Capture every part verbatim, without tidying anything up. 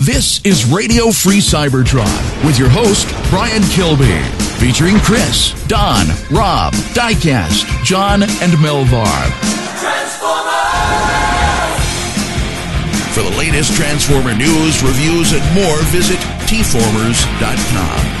This is Radio Free Cybertron with your host, Brian Kilby, featuring Chris, Don, Rob, Diecast, John, and Melvar. Transformers! For the latest Transformer news, reviews, and more, visit T formers dot com.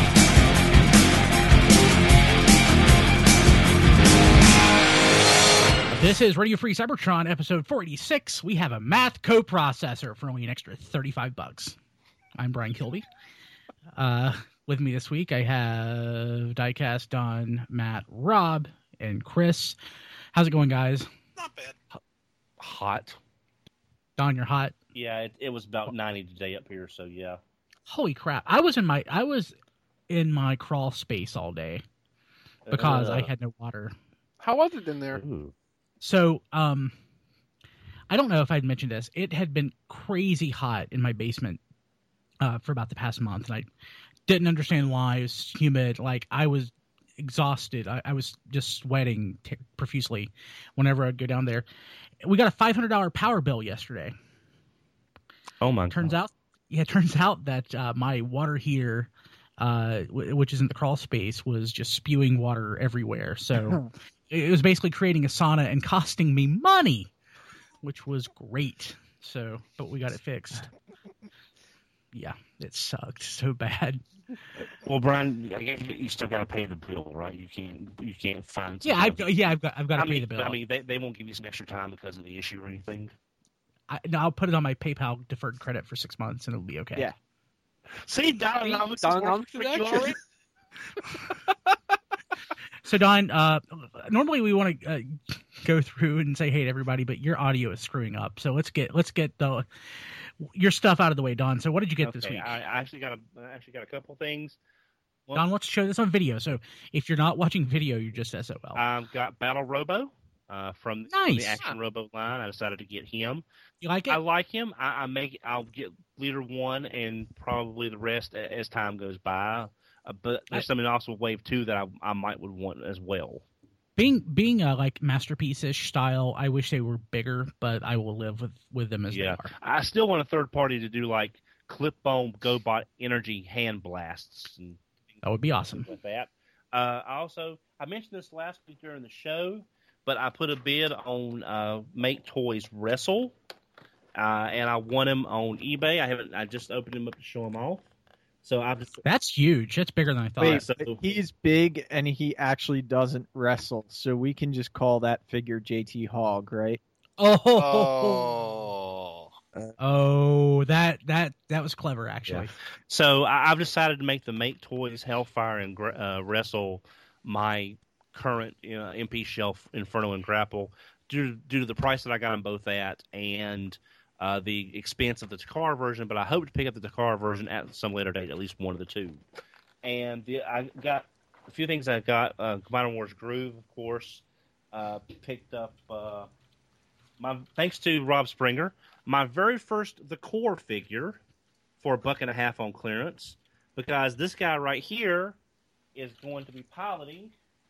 This is Radio Free Cybertron, episode four eighty-six. We have a math coprocessor for only an extra thirty-five bucks. I'm Brian Kilby. Uh, with me this week, I have Diecast, Don, Matt, Rob, and Chris. How's it going, guys? Not bad. Hot. Don, you're hot. Yeah, it, it was about ninety today up here, so yeah. Holy crap! I was in my I was in my crawl space all day because uh, I had no water. How was it in there? Ooh. So, um, I don't know if I'd mentioned this. It had been crazy hot in my basement uh, for about the past month, and I didn't understand why. It was humid. Like, I was exhausted. I, I was just sweating t- profusely whenever I'd go down there. We got a five hundred dollars power bill yesterday. Oh, my turns God. out, yeah, it turns out that uh, my water heater, uh, w- which is in the crawl space, was just spewing water everywhere. So... It was basically creating a sauna and costing me money, which was great. So, but we got it fixed. Yeah, it sucked so bad. Well, Brian, I guess you still got to pay the bill, right? You can't, you can't find. Yeah, I've, yeah, I've got, I've got to I pay mean, the bill. I mean, they, they won't give you some extra time because of the issue or anything. I, no, I'll put it on my PayPal deferred credit for six months, and it'll be okay. Yeah. See, Dononomics Dononomics is actually. So, Don, uh, normally we want to uh, go through and say hey to everybody, but your audio is screwing up. So let's get let's get the your stuff out of the way, Don. So what did you get okay, this week? I, I actually got a, I actually got a couple things. Well, Don, let's show this on video. So if you're not watching video, you're just S O L. I've got Battle Robo uh, from, nice. from the Action Robo line. I decided to get him. You like it? I like him. I, I make I'll get leader one and probably the rest as time goes by. Uh, but there's I, something also with Wave two that I, I might would want as well. Being being a like masterpiece-ish style, I wish they were bigger, but I will live with, with them as yeah. they are. I still want a third party to do like clip-on GoBot energy hand blasts. And that would be awesome. With that, uh, I also I mentioned this last week during the show, but I put a bid on uh, Make Toys Wrestle, uh, and I won him on eBay. I haven't. I just opened him up to show him off. So I just, that's huge. That's bigger than I thought. Wait, so, he's big and he actually doesn't wrestle, so we can just call that figure J T Hogg, right? Oh, oh, oh that that that was clever, actually. Yeah. So I, I've decided to make the Make Toys Hellfire and uh, Wrestle my current you know, M P shelf Inferno and Grapple due due to the price that I got them both at and. Uh, the expense of the Takara version, but I hope to pick up the Takara version at some later date, at least one of the two. And the, I got a few things I got. Uh, Combiner Wars Groove, of course. Uh, picked up, uh, my thanks to Rob Springer, my very first The Core figure for a buck and a half on clearance, because this guy right here is going to be piloting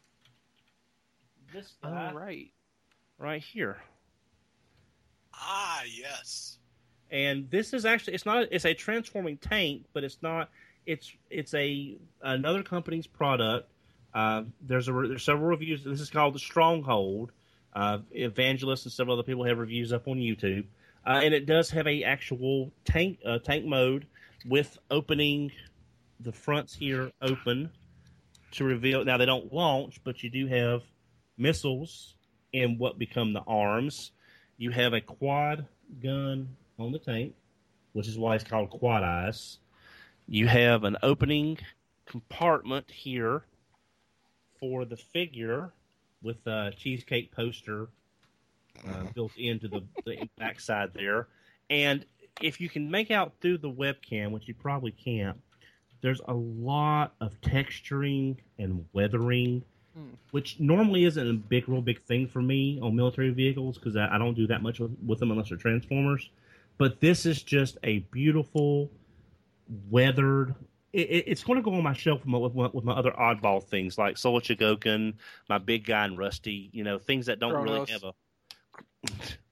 this guy oh, right. right here. Ah, yes. And this is actually it's not a, it's a transforming tank, but it's not it's it's a another company's product. Uh, there's a there's several reviews. This is called the Stronghold. Uh, Evangelist and several other people have reviews up on YouTube, uh, and it does have a actual tank uh, tank mode with opening the fronts here open to reveal. Now they don't launch, but you do have missiles in what become the arms. You have a quad gun on the tank, which is why it's called Quad Eyes. You have an opening compartment here for the figure with a cheesecake poster uh, built into the, the backside there. And if you can make out through the webcam, which you probably can't, there's a lot of texturing and weathering, which normally isn't a big, real big thing for me on military vehicles because I, I don't do that much with, with them unless they're Transformers. But this is just a beautiful, weathered. It, it, it's going to go on my shelf with my, with my, with my other oddball things like Solar Chigokin, my big guy and Rusty. You know, things that don't Kronos. really have a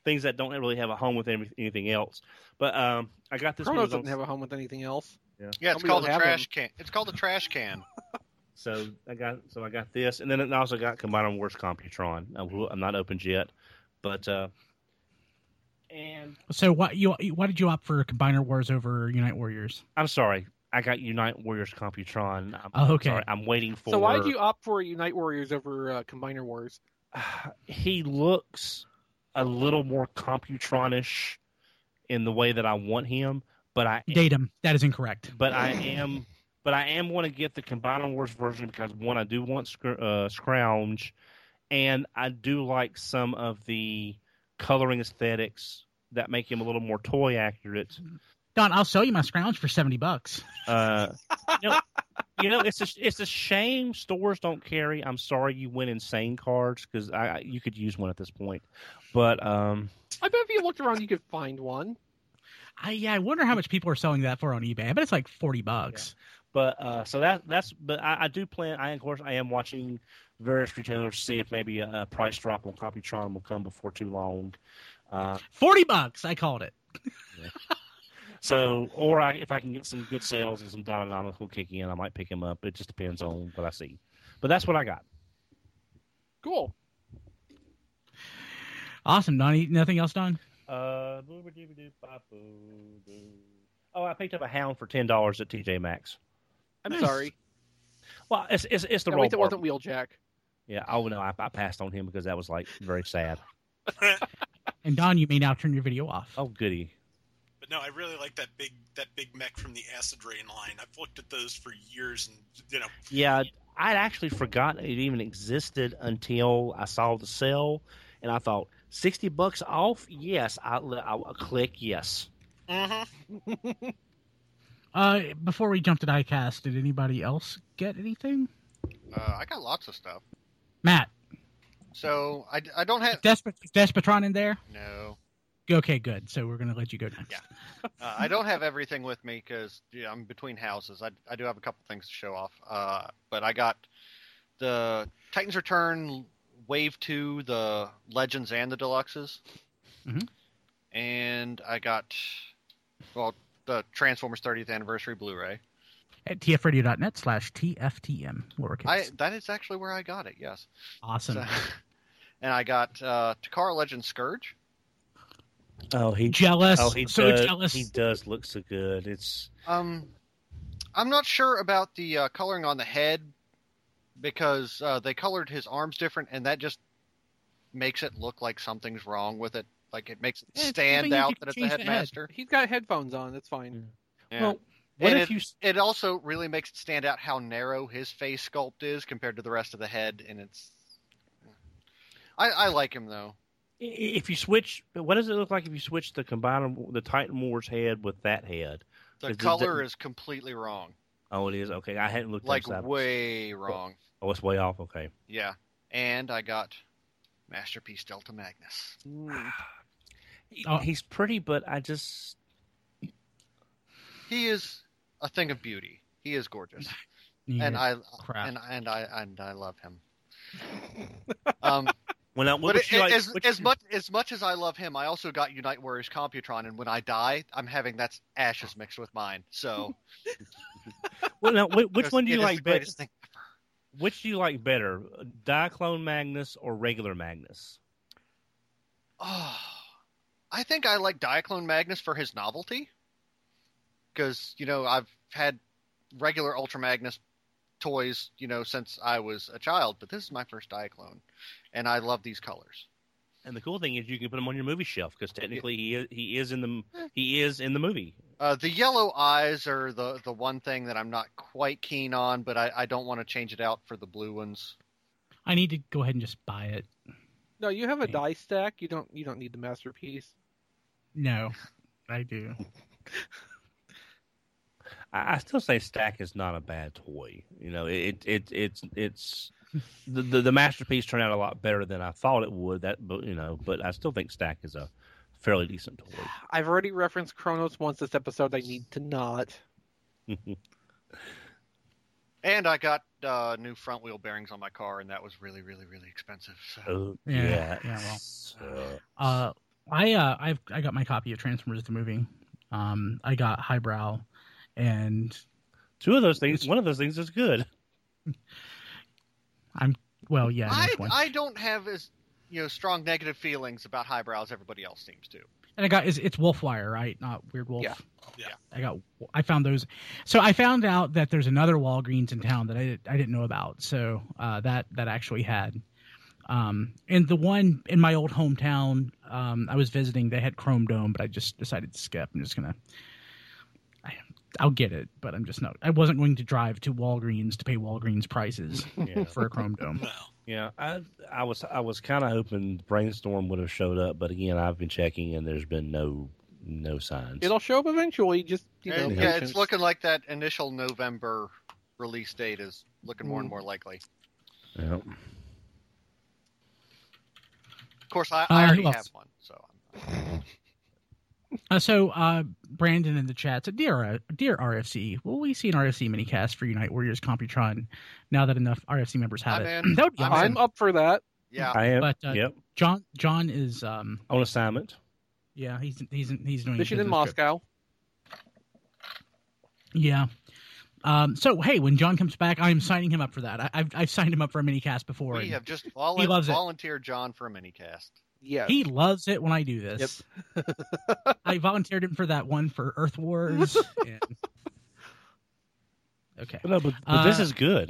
things that don't really have a home with any, anything else. But um, I got this. Chronos one doesn't have a home with anything else. Yeah, Yeah, it's Somebody called will a have trash them. can. It's called a trash can. So I got so I got this, and then I also got Combiner Wars Computron. I'm, I'm not opened yet, but uh, and So what you why did you opt for Combiner Wars over Unite Warriors? I'm sorry, I got Unite Warriors Computron. I'm, Oh, okay. sorry, I'm waiting for. So why did you opt for Unite Warriors over uh, Combiner Wars? He looks a little more Computronish in the way that I want him, but I Datum. That is incorrect. but I am. But I am going to get the Combiner Wars version because, one, I do want Scr- uh, Scrounge, and I do like some of the coloring aesthetics that make him a little more toy accurate. Don, I'll sell you my scrounge for seventy bucks. Uh, you know, you know, it's a, it's a shame stores don't carry. I'm sorry you went insane cards because I you could use one at this point, but um, I bet if you looked around, you could find one. I yeah, I wonder how much people are selling that for on eBay. I bet it's like forty bucks. But uh, so that that's but I, I do plan. I of course I am watching various retailers to see if maybe a, a price drop on Computron will come before too long. Uh, Forty bucks, I called it. so or I, if I can get some good sales and some dynamics will kick in, I might pick him up. It just depends on what I see. But that's what I got. Cool. Awesome, Don. Nothing else, Don? Uh, oh, I picked up a Hound for ten dollars at T J Maxx. I'm Nice. sorry. Well, it's it's, it's the Can't roll wait that bar. wasn't Wheeljack. Yeah. Oh no, I, I passed on him because that was like very sad. And Don, you may now turn your video off. Oh goody. But no, I really like that big that big mech from the Acid Rain line. I've looked at those for years, and you know, Yeah, I'd actually forgotten it even existed until I saw the sale, and I thought sixty bucks off. Yes, I'll, I'll click yes. mm-hmm. Uh, before we jump to diecast, did anybody else get anything? uh, I got lots of stuff. Matt, So I, I don't have Despot Despotron in there? no. Okay, good. So we're gonna let you go next. Yeah. Uh, I don't have everything with me because yeah, I'm between houses. I, I do have a couple things to show off. Uh, but I got the Titans Return Wave two, the Legends and the Deluxes. Mhm. And I got, well, the Transformers thirtieth Anniversary Blu-ray. At tfradio.net slash TFTM, lowercase. I That is actually where I got it, yes. awesome. So- and I got uh, Takara Legend Scourge. Oh, he Jealous. Oh, he so does. jealous. He does look so good. It's Um, I'm not sure about the uh, coloring on the head because uh, they colored his arms different, and that just makes it look like something's wrong with it. Like it makes it Yeah, it's stand something you out could that it's a change the head. headmaster. He's got headphones on. That's fine. Yeah. well. What And if it, you? it also really makes it stand out how narrow his face sculpt is compared to the rest of the head, and it's. I, I like him though. If you switch, what does it look like if you switch the combiner, the Titan Wars head with that head? The Is it- color is completely wrong, Oh, it is. Okay, I hadn't looked like at that. way wrong. Oh, it's way off. Okay. Yeah, and I got Masterpiece Delta Magnus. Mm. He- Oh. He's pretty, but I just He is a thing of beauty. He is gorgeous, Yeah, and I crap. and and I and I love him. Um, when I what but would you it- like- as, what as you- much as much as I love him, I also got Unite Warriors Computron, and when I die, I'm having that's ashes mixed with mine. So well, now, which, which because one do it you is like the better? greatest thing ever. Which do you like better, Diaclone Magnus or regular Magnus? Oh, I think I like Diaclone Magnus for his novelty, because you know I've had regular Ultra Magnus toys, you know, since I was a child, but this is my first Diaclone, and I love these colors. And the cool thing is you can put him on your movie shelf because technically he is, he is in the he is in the movie. Uh, the yellow eyes are the the one thing that I'm not quite keen on, but I, I don't want to change it out for the blue ones. I need to go ahead and just buy it. No, you have a Okay. die stack. You don't. You don't need the masterpiece. No, I do. I, I still say Stack is not a bad toy. You know, it it it's it's the, the the masterpiece turned out a lot better than I thought it would. That but you know, but I still think Stack is a fairly decent toy. I've already referenced Chronos once this episode. I need to not. And I got uh, new front wheel bearings on my car, and that was really, really, really expensive. So. Oh Yeah, yeah, yeah, well. So- Uh, I uh, I've I got my copy of Transformers the movie. Um, I got Highbrow, and Two of those things. One of those things is good. I'm well, yeah. I, there's one. I don't have as you know strong negative feelings about Highbrow as everybody else seems to. And I got it's, it's Wolfwire, right? Not Weird Wolf. Yeah. Yeah. I got I found those. So I found out that there's another Walgreens in town that I I didn't know about. So uh, that that actually had. Um, and the one in my old hometown, um, I was visiting. They had Chrome Dome, but I just decided to skip. I'm just gonna. I, I'll get it, but I'm just not. I wasn't going to drive to Walgreens to pay Walgreens prices Yeah. for a Chrome Dome. Yeah, I I was I was kind of hoping Brainstorm would have showed up, but again, I've been checking and there's been no no signs. It'll show up eventually. Just you know, And, yeah, patience. it's looking like that initial November release date is looking more and more likely. Yeah. Of course, I, Uh, I already who have else? one, so Uh, so uh, Brandon in the chat said, "Dear uh, dear R F C, will we see an R F C minicast for Unite Warriors Computron now that enough R F C members have I'm it?" in. That would be I'm awesome. I'm up for that. yeah. I am. But, uh, yep. John John is um On assignment. yeah he's he's he's doing a Mission in business trip. Moscow. Yeah. Um, so hey, when John comes back, I'm signing him up for that. I, I've I've signed him up for a mini cast before. We and have just vol- he loves it. volunteered John for a mini cast. Yes. He loves it when I do this. I volunteered him for that one for Earth Wars. and... Okay. But no, but, but this Uh, is good.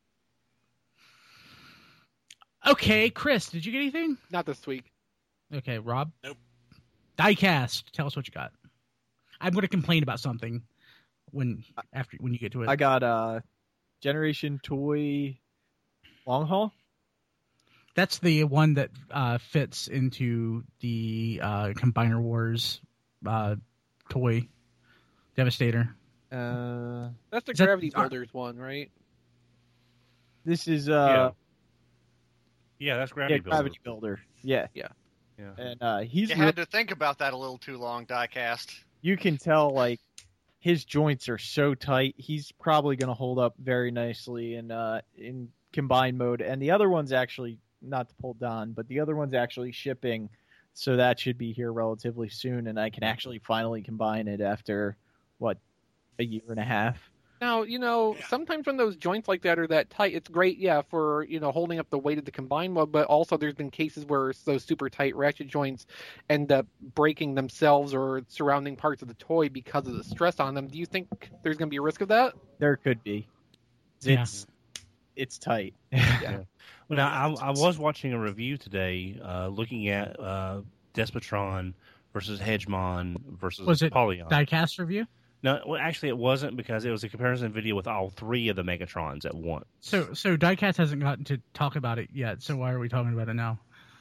Okay, Chris, did you get anything? Not this week. Okay, Rob. Nope. Diecast. Tell us what you got. I'm going to complain about something when after when you get to it. I got uh, Generation Toy Long Haul. That's the one that uh, fits into the uh, Combiner Wars uh, toy Devastator. Uh, That's the Is that- Gravity are- Builders one, right? this is uh, Yeah, that's yeah, Gravity Builder. Gravity Builder. Yeah, Yeah. and uh, he's You real- had to think about that a little too long, Diecast. you can tell like his joints are so tight. He's probably going to hold up very nicely in uh, in combined mode. And the other one's actually not to pull Don, but the other one's actually shipping, so that should be here relatively soon. And I can actually finally combine it after what a year and a half. Now, you know, Yeah. sometimes when those joints like that are that tight, it's great, yeah, for, you know, holding up the weight of the combined mode, but also there's been cases where those super tight ratchet joints end up breaking themselves or surrounding parts of the toy because of the stress on them. Do you think there's going to be a risk of that? There could be. Yeah. It's it's tight. Yeah. Well, now, I, I was watching a review today uh, looking at uh, Despotron versus Hegemon versus Was it Polyon. Diecast review? No, well, actually, it wasn't because it was a comparison video with all three of the Megatrons at once. So so Diecast hasn't gotten to talk about it yet. So why are we talking about it now?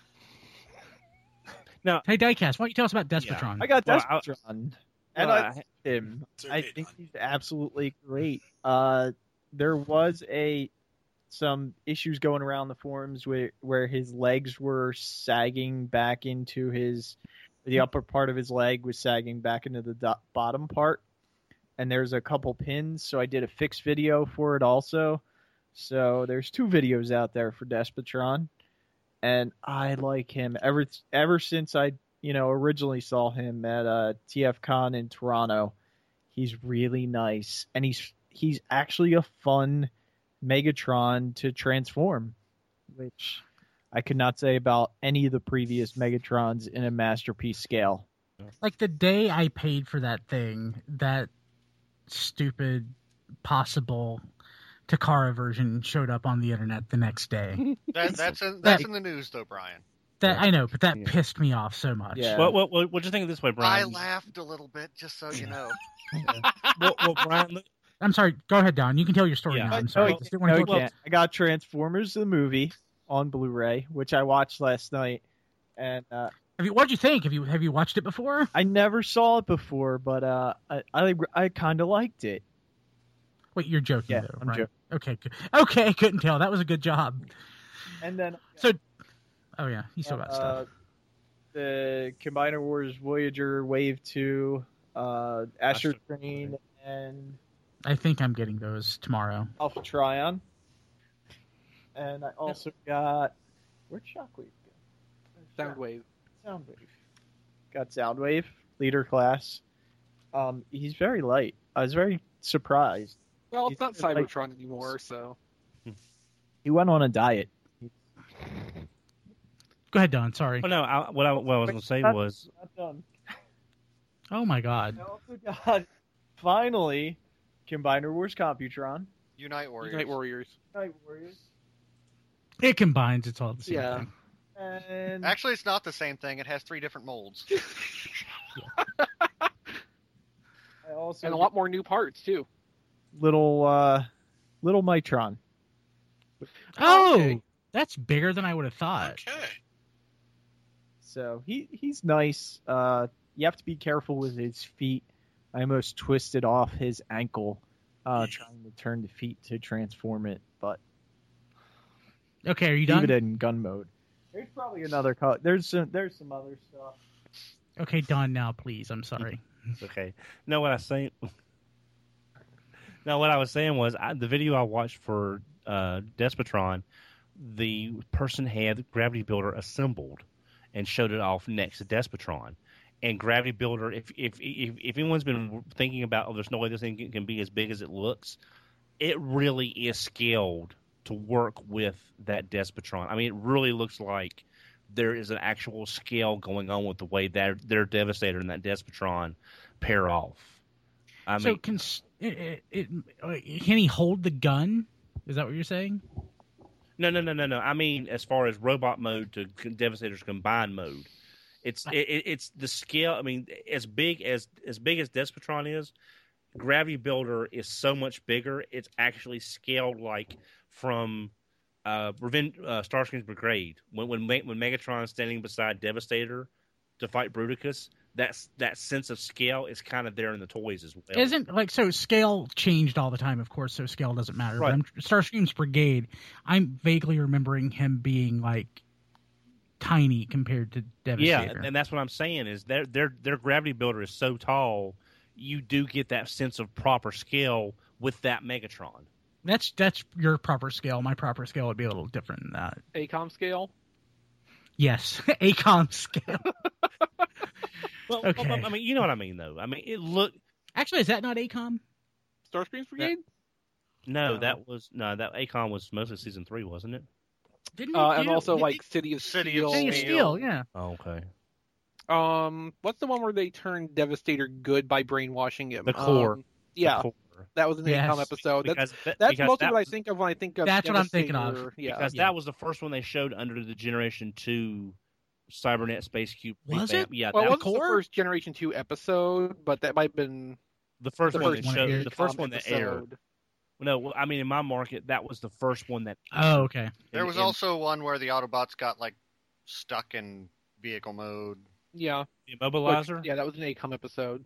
Now- hey Diecast, why don't you tell us about Despotron? I got Well, I- Despotron, and Well, I I- like him. Sir I Gaton. think he's absolutely great. Uh, there was a some issues going around the forums where where his legs were sagging back into his the upper part of his leg was sagging back into the do- bottom part, and there's a couple pins. So I did a fix video for it also. So there's two videos out there for Despotron, and I like him ever ever since I you know originally saw him at uh, T F Con in Toronto. He's really nice, and he's he's actually a fun Megatron to transform, which I could not say about any of the previous Megatrons in a masterpiece scale. Like the day I paid for that thing, that stupid possible Takara version showed up on the internet the next day. That, that's in, that's in the news, though, Brian. That I know, but that Yeah. pissed me off so much. Yeah. Well, well, well, what'd you think of this way, I Brian? laughed a little bit, just so you know. well, well, Brian, look, I'm sorry. Go ahead, Don. You can tell your story Yeah. now. I'm No, sorry. you I just can't. didn't want No, to you talk- can't. I got Transformers the movie on Blu-ray, which I watched last night, and uh, Have you? What'd you think? Have you have you watched it before? I never saw it before, but uh, I I, I kind of liked it. Wait, you're joking Yeah, though, I'm right? joking. Okay, good. Okay, couldn't tell. That was a good job. And then So, oh yeah, you still got uh, stuff. the Combiner Wars Voyager Wave Two, uh, Astro Astro Train, and I think I'm getting those tomorrow. Alpha Trion. And I also got where'd Shockwave go? Where's Shock- Soundwave. Soundwave. got Soundwave, leader class. Um, he's very light. I was very surprised. Well, it's He's not just like- Cybertron anymore, so. He went on a diet. Go ahead, Don. Sorry. Oh no, I, what I what I was going to say Not- was Not done. Oh my God. I also got, finally, Combiner Wars Computron. Unite Warriors. Unite Warriors. Night Warriors. It combines. It's all the same Yeah. thing. And Actually, it's not the same thing. It has three different molds. I also And a lot more new parts, too. little uh, little Mitron. Oh, Okay. that's bigger than I would have thought. Okay. So he he's nice. Uh, you have to be careful with his feet. I almost twisted off his ankle uh, trying to turn the feet to transform it, but Okay, are you leave done? it in gun mode. There's probably another color. There's some, there's some other stuff. Okay, done now, please. I'm sorry. it's okay. No, what I say. No, what I was saying was I, the video I watched for uh, Despotron, the person had Gravity Builder assembled and showed it off next to Despotron. And Gravity Builder, if if if, if anyone's been thinking about, oh, there's no way this thing can, can be as big as it looks, it really is scaled to work with that Despotron. I mean, it really looks like there is an actual scale going on with the way that their Devastator and that Despotron pair off. I so mean, can s- it, it, it, can he hold the gun? Is that what you're saying? no, no, no, no, no. I mean, as far as robot mode to Devastator's combined mode, it's it, it, it's the scale. I mean, as big as as big as Despotron is, Gravity Builder is so much bigger. It's actually scaled like from uh, Revenge, uh, Starscream's Brigade when when Me- when Megatron's standing beside Devastator to fight Bruticus. That's that sense of scale is kind of there in the toys as well. Isn't like so scale changed all the time, of course, so scale doesn't matter. Right. But I'm, Starscream's Brigade, I'm vaguely remembering him being like tiny compared to Devastator. Yeah, and that's what I'm saying is their their their Gravity Builder is so tall, you do get that sense of proper scale with that Megatron. That's that's your proper scale. My proper scale would be a little different than that. ACOM scale. Yes, ACOM scale. Well, Okay. well, I mean, you know what I mean, though. I mean, it look Actually, is that not ACOM? Starscream's Brigade? no, No. that was no, that Acon was mostly season three, wasn't it? Didn't Uh, he and do- also, didn't like, City of City Steel. of he- City of Steel, yeah. Oh, okay. Um, what's the one where they turned Devastator good by brainwashing him? The Core. Um, yeah, The core. that was an Yes. ACOM episode. That's, Because that- that's because mostly that what I was- think of when I think of That's what I'm thinking of. Devastator. Yeah. because yeah. that was the first one they showed under the Generation Two Cybernet Space Cube. Was revamp. it? Yeah, Well, that it was wasn't the first Generation two episode, but that might have been the first the one first that one showed. aired. The first ACOM one that aired. episode. No, I mean in my market, that was the first one that. Oh, okay. There was in- in also one where the Autobots got like stuck in vehicle mode. Yeah. the Which- Immobilizer. yeah, that was an ACOM episode.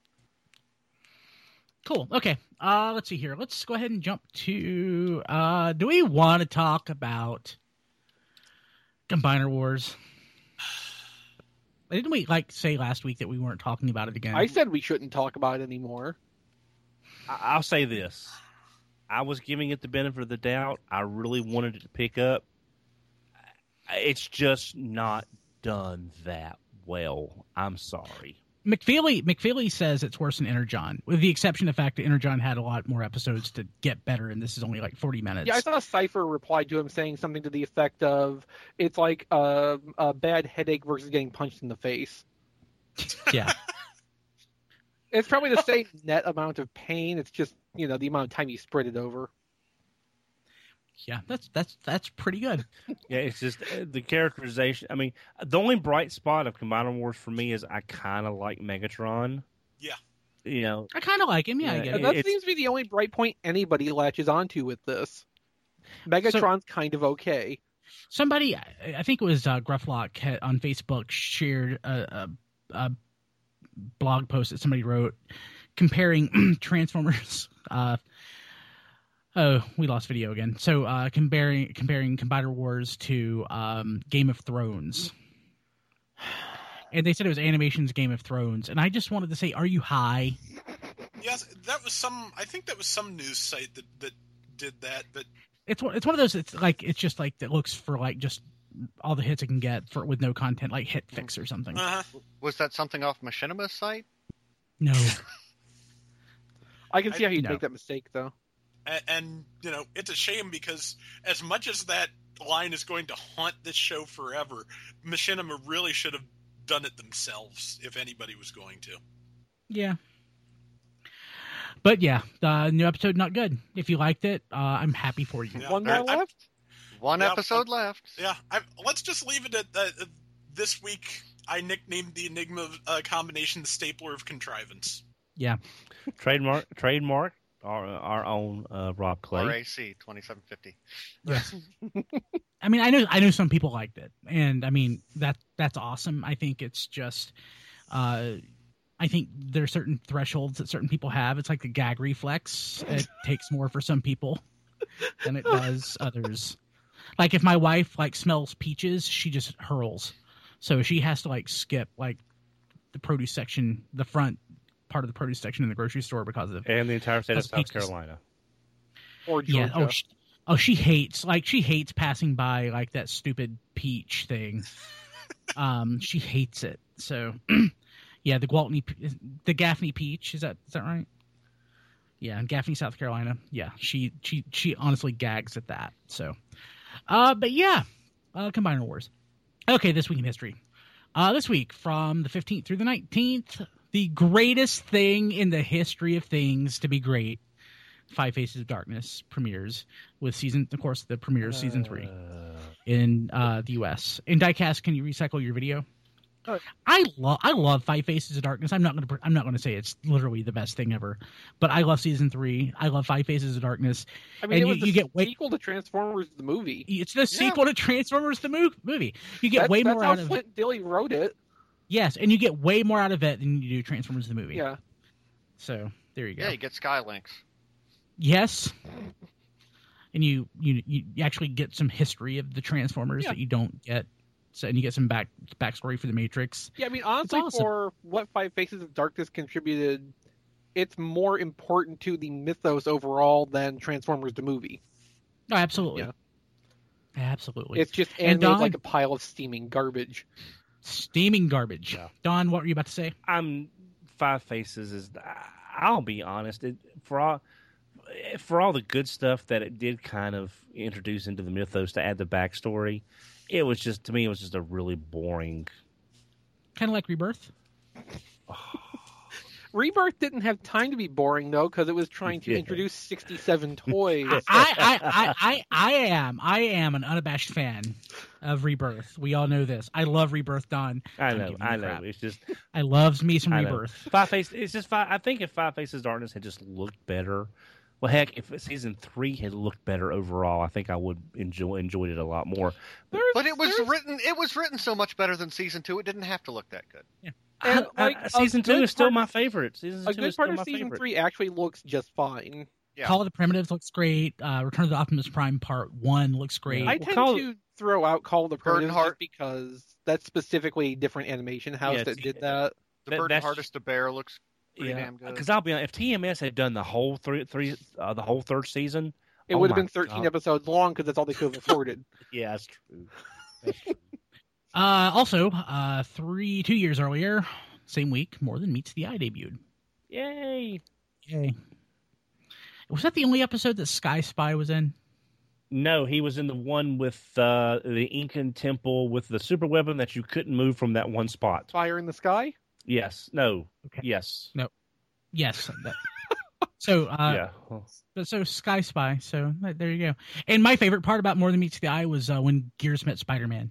Cool. Okay. Uh, let's see here. Let's go ahead and jump to. Uh, do we want to talk about Combiner Wars? Didn't we like say last week that we weren't talking about it again? I said we shouldn't talk about it anymore. I- I'll say this. I was giving it the benefit of the doubt. I really wanted it to pick up. It's just not done that well. I'm sorry. McFeely McFeely says it's worse than Energon, with the exception of the fact that Energon had a lot more episodes to get better, and this is only like forty minutes. Yeah, I saw Cypher reply to him saying something to the effect of, it's like a, a bad headache versus getting punched in the face. Yeah. It's probably the same net amount of pain. It's just, you know, the amount of time you spread it over. Yeah, that's that's that's pretty good. Yeah, it's just uh, the characterization. I mean, the only bright spot of Combiner Wars for me is I kind of like Megatron. Yeah. You know, I kind of like him. Yeah, I Yeah, get And it. that it's- seems to be the only bright point anybody latches onto with this. Megatron's kind of okay. Somebody, I I think it was uh, Grufflock had, on Facebook, shared a, a, a blog post that somebody wrote comparing Transformers. Uh, oh, we lost video again. So uh, comparing comparing Combiner Wars to um, Game of Thrones. And they said it was Animation's Game of Thrones. And I just wanted to say, are you high? Yes, that was some. I think that was some news site that that did that. But It's one, it's one of those. It's like it's just like that looks for like just all the hits it can get for with no content, like HitFix or something. Uh-huh. Was that something off Machinima's site? No. I can see I- how you'd no. make that mistake, though. And, and, you know, it's a shame because as much as that line is going to haunt this show forever, Machinima really should have done it themselves if anybody was going to. Yeah. But yeah, the new episode not good. If you liked it, uh, I'm happy for you. Yeah. One I- more I- left? One Yeah, episode left. Yeah, I, let's just leave it at that. Uh, this week, I nicknamed the Enigma uh, combination the Stapler of Contrivance. Yeah. Trademark, trademark, our our own uh, Rob Clay. R A C twenty-seven fifty. Yes. I mean, I know I know some people liked it, and I mean that that's awesome. I think it's just, uh, I think there are certain thresholds that certain people have. It's like the gag reflex. It takes more for some people than it does others. Like if my wife like smells peaches, she just hurls. So she has to like skip like the produce section, the front part of the produce section in the grocery store because of And the entire state of Because South peaches- Carolina. Or yeah. Georgia. Oh, she, oh, she hates like she hates passing by like that stupid peach thing. um, she hates it. So, yeah, the Gwaltney, the Gaffney peach is that is that right? Yeah, in Gaffney, South Carolina. Yeah, she she she honestly gags at that. So, uh, but yeah, uh, Combiner Wars. Okay, this week in history. Uh, this week from the fifteenth through the nineteenth, the greatest thing in the history of things to be great. Five Faces of Darkness premieres with season, of course, the premiere of season three in uh, the U S. In Diecast, can you recycle your video? Oh. I love, I love Five Faces of Darkness. I'm not going to, I'm not going to say it's literally the best thing ever, but I love season three. I love Five Faces of Darkness. I mean, and it was you- the you get way- sequel to Transformers the movie. It's the sequel to Transformers the mo- movie. You get That's, way that's more how out of it. Flint Dille wrote it. Yes, and you get way more out of it than you do Transformers the movie. Yeah. So there you go. Yeah, you get Skylinks. Yes. And you, you you actually get some history of the Transformers Yeah. that you don't get. So, and you get some back backstory for the Matrix. Yeah, I mean, honestly, awesome. for what Five Faces of Darkness contributed, it's more important to the mythos overall than Transformers the movie. Oh, absolutely. Yeah. Absolutely. It's just And animated Don- like a pile of steaming garbage. Steaming garbage. Yeah. Don, what were you about to say? I'm Five Faces is. I'll be honest. It, for all for all the good stuff that it did kind of introduce into the mythos to add the backstory, it was just to me it was just a really boring. Kind of like Rebirth? Rebirth didn't have time to be boring, though, because it was trying to Yeah. introduce sixty-seven toys. I, I, I, I, I am. I am an unabashed fan of Rebirth. We all know this. I love Rebirth, Don. I Don't know, give me I know. crap. It's just I loves me some I know. Rebirth. Five Faces. It's just five. I think if Five Faces of Darkness had just looked better, well, heck, if season three had looked better overall, I think I would enjoy enjoyed it a lot more. There's- But it was there's- written. It was written so much better than season two. It didn't have to look that good. And, I- like, I- a season two good is still part- my favorite. Season A two is good still part my of season favorite. three actually looks just fine. Yeah. Call of the Primitives looks great. Uh, Return of the Optimus Prime Part One looks great. I Well, tend Call- to throw out Call of the Burden Primitives Heart. just because that's specifically a different animation house Yeah, that it's- did that. The That- Bird and that's- Hardest to Bear looks pretty Yeah, damn good. because I'll be honest, if T M S had done the whole three, three, uh, the whole third season, It oh would have my been thirteen God. episodes long because that's all they could have afforded. Yeah, that's true. That's true. Uh, also, uh, three, two years earlier, same week, More Than Meets the Eye debuted. Yay! Yay. Was that the only episode that Sky Spy was in? No, he was in the one with uh, the Incan temple with the super weapon that you couldn't move from that one spot. Fire in the Sky? Yes. No. Okay. Yes. Yes. That- so, uh, yeah. Well, but so Sky Spy. So uh, there you go. And my favorite part about More Than Meets the Eye was uh, when Gears met Spider-Man.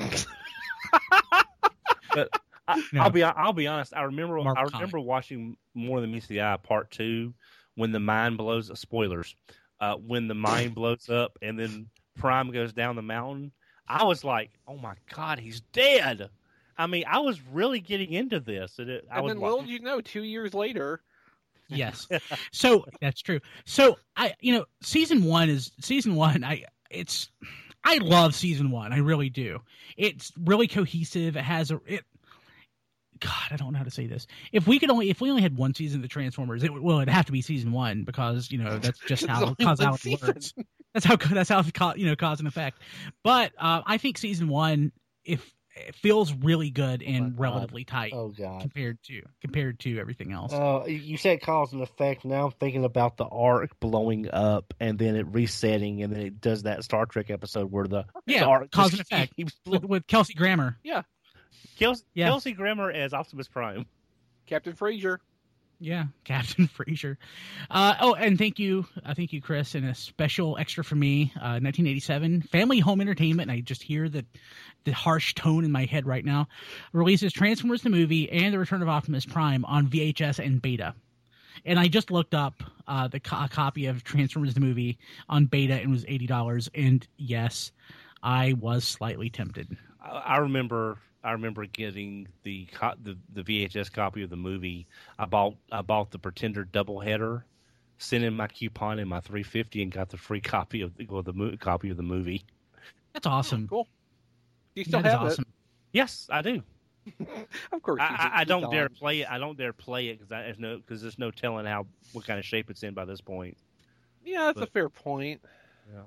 but I, No. I'll be I'll be honest. I remember Mark I Comic. remember watching More Than Meets the Eye Part Two when the mine blows. Spoilers. Uh, when the mine blows up and then Prime goes down the mountain, I was like, "Oh my God, he's dead!" I mean, I was really getting into this, and it, I And was then like, little did you know, two years later, Yes. So that's true. So I, you know, season one is season one. I, it's, I love season one. I really do. It's really cohesive. It has a, it, God, I don't know how to say this. If we could only, if we only had one season of the Transformers, it would, well, it'd have to be season one because, you know, that's just It's how only one causality season. works. That's how that's how the you know cause and effect. But uh, I think season one, if it feels really good and Oh relatively tight Oh god. compared to compared to everything else. Uh, you said cause and effect. Now I'm thinking about the arc blowing up and then it resetting, and then it does that Star Trek episode where the yeah, the arc cause just and effect keeps with, with Kelsey Grammer. Kelsey, Yeah. Kelsey Grammer as Optimus Prime. Captain Frazier. Yeah, Captain Frazier. Uh, oh, and thank you, uh, thank you, Chris, and a special extra for me. Uh, nineteen eighty-seven, Family Home Entertainment. And I just hear the the harsh tone in my head right now. Releases Transformers the movie and The Return of Optimus Prime on V H S and beta. And I just looked up uh, the co- a copy of Transformers the movie on beta, and it was eighty dollars. And yes, I was slightly tempted. I, I remember. I remember getting the, co- the the V H S copy of the movie. I bought I bought the Pretender doubleheader, sent in my coupon and my three fifty, and got the free copy of the well, the mo- copy of the movie. That's awesome. Cool. Do you still That is have awesome. Yes, I do. it? Of course. I, you I, I do. don't dare play it. I don't dare play it because there's no because there's no telling how what kind of shape it's in by this point. Yeah, that's but- a fair point. Yeah.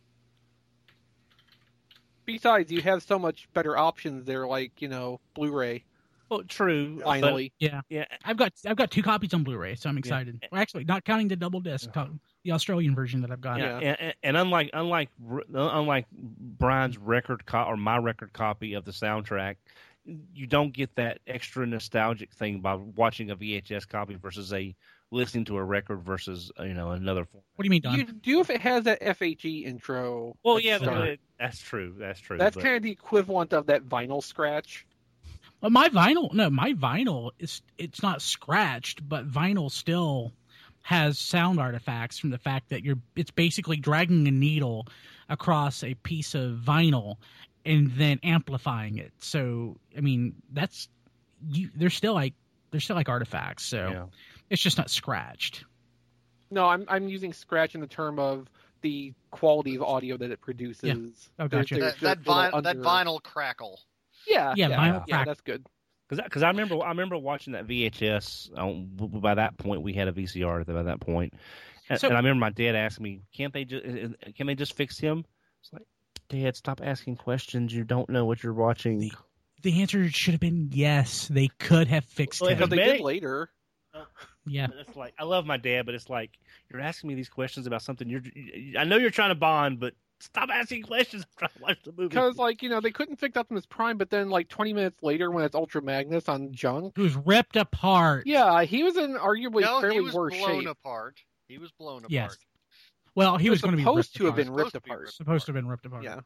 Besides, you have so much better options there, like, you know, Blu-ray, Well, true. finally. Yeah. but- yeah. I've got I've got two copies on Blu-ray, so I'm excited. Well, actually, not counting the double disc, the Australian version that I've got. Yeah, and, and, and unlike unlike unlike Brian's record co- or my record copy of the soundtrack, you don't get that extra nostalgic thing by watching a V H S copy versus a listening to a record versus you know another form. What do you mean, Don? You do if it has that F H E intro. Well, at yeah, the start. but that's true. That's true. That's but- kind of the equivalent of that vinyl scratch. Well, my vinyl, no, my vinyl is it's not scratched, but vinyl still has sound artifacts from the fact that you're it's basically dragging a needle across a piece of vinyl and then amplifying it. So, I mean, that's you. They're still like they're still like artifacts. So Yeah. it's just not scratched. No, I'm I'm using scratch in the term of the quality of audio that it produces. Yeah. Oh, There's- gotcha. there's That, that, just a little vin- that under- vinyl crackle. Yeah, Yeah, yeah, vinyl yeah, crack. that's good. Because because I remember I remember watching that V H S. Um, by that point, we had a V C R. By that point, and, So- and I remember my dad asking me, "Can't they just can they just fix him?" It's like, Dad, stop asking questions. You don't know what you're watching. The answer should have been yes. They could have fixed Well, it. if But they Meg- did later. Yeah. It's like I love my dad, but it's like you're asking me these questions about something. You're I know you're trying to bond, but stop asking questions. I'm trying to watch the movie. Because, like, you know, they couldn't fix Optimus Prime, but then, like, twenty minutes later when it's Ultra Magnus on junk. It was ripped apart. Yeah, he was in arguably No, fairly he was worse blown shape. apart. He was blown apart. Yes. Well, he was, was going to be supposed ripped to have apart. been ripped Supposed to be apart. ripped Supposed to have been ripped apart. Yeah,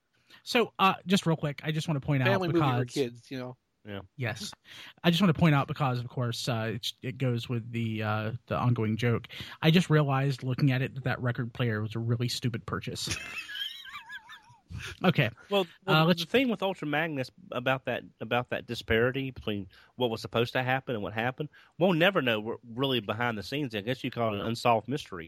So, uh, just real quick, I just want to point family out movie because for kids, you know. yes, I just want to point out because, of course, uh, it's, it goes with the uh, the ongoing joke. I just realized, looking at it, that that record player was a really stupid purchase. Okay, Well, well Uh, let's- the thing with Ultra Magnus about that about that disparity between what was supposed to happen and what happened, we'll never know we're really behind the scenes. I guess you call it an unsolved mystery.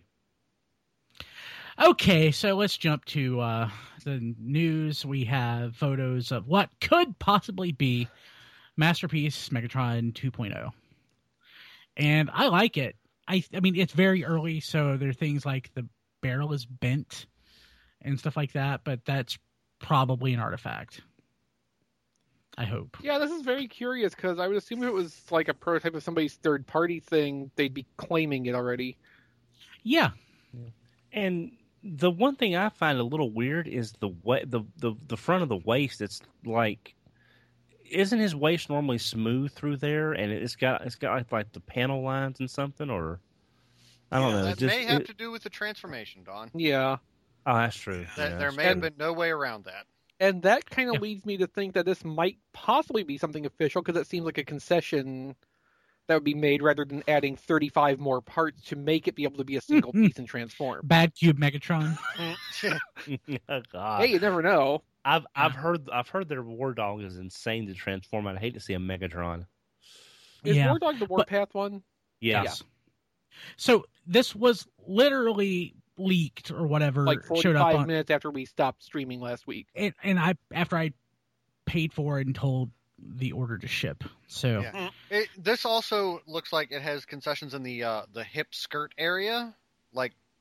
okay, so let's jump to uh, the news. We have photos of what could possibly be Masterpiece Megatron two point oh, and I like it. I I mean, it's very early, so there are things like the barrel is bent and stuff like that, but that's probably an artifact. I hope. Yeah, this is very curious because I would assume if it was like a prototype of somebody's third party thing, they'd be claiming it already. Yeah. And the one thing I find a little weird is the wa- the, the the front of the waist. It's like, isn't his waist normally smooth through there? And it's got it's got like, like the panel lines and something, or I don't know. That It just, may have it- to do with the transformation, Don. Yeah. oh, that's true. That, Yeah. there may And- have been no way around that. And that kind of Yeah. leads me to think that this might possibly be something official because it seems like a concession that would be made rather than adding thirty-five more parts to make it be able to be a single piece and transform. Bad Cube Megatron. oh, God. Hey, you never know. I've I've heard I've heard their War Dog is insane to transform. I'd hate to see a Megatron. Is Yeah. War Dog the Warpath one? Yeah. Yes. So this was literally leaked or whatever Like showed up forty-five on, minutes after we stopped streaming last week. and, and I after I paid for it and told the order to ship. So Yeah. It, this also looks like it has concessions in the uh, the hip skirt area. Like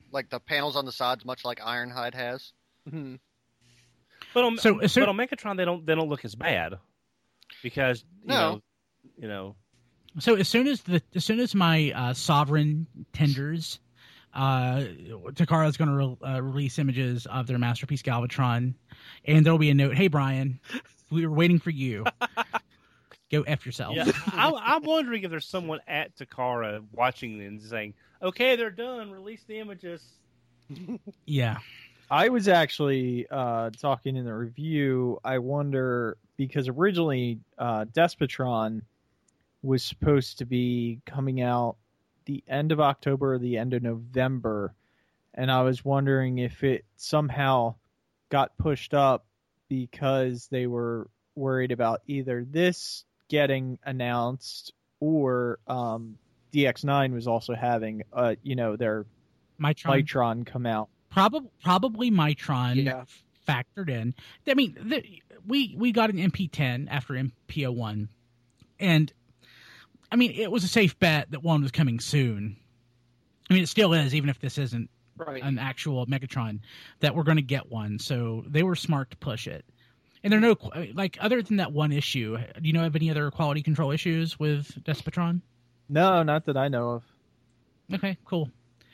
like the panels on the sides, much like Ironhide has. Mm-hmm. But on, So- so- but on Megatron, they don't they don't look as bad because you No. know you know So as soon as the as soon as my uh, Sovereign tenders, uh, Takara's going to re- uh, release images of their Masterpiece Galvatron, and there'll be a note: "Hey Brian, we were waiting for you. Go F yourself." yeah. I, I'm wondering if there's someone at Takara watching and saying, "Okay, they're done. Release the images." Yeah. I was actually uh, talking in the review. I wonder because originally uh, Despotron was supposed to be coming out the end of October or the end of November, and I was wondering if it somehow got pushed up because they were worried about either this getting announced or um, D X nine was also having uh, you know their Mitron. Mitron come out. Probably, probably Mitron Yeah. factored in. I mean, the, we we got an M P ten after M P oh one, and I mean, it was a safe bet that one was coming soon. I mean, it still is, even if this isn't Right. an actual Megatron, that we're going to get one. So they were smart to push it. And there are no, like, other than that one issue, do you know of any other quality control issues with Despotron? No, not that I know of. Okay, cool.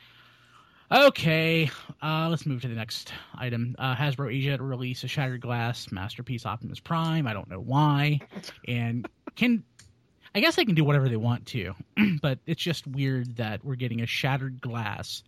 Okay, uh, let's move to the next item. Uh, Hasbro Asia to release a Shattered Glass Masterpiece Optimus Prime. I don't know why. And can... I guess they can do whatever they want to, but it's just weird that we're getting a Shattered Glass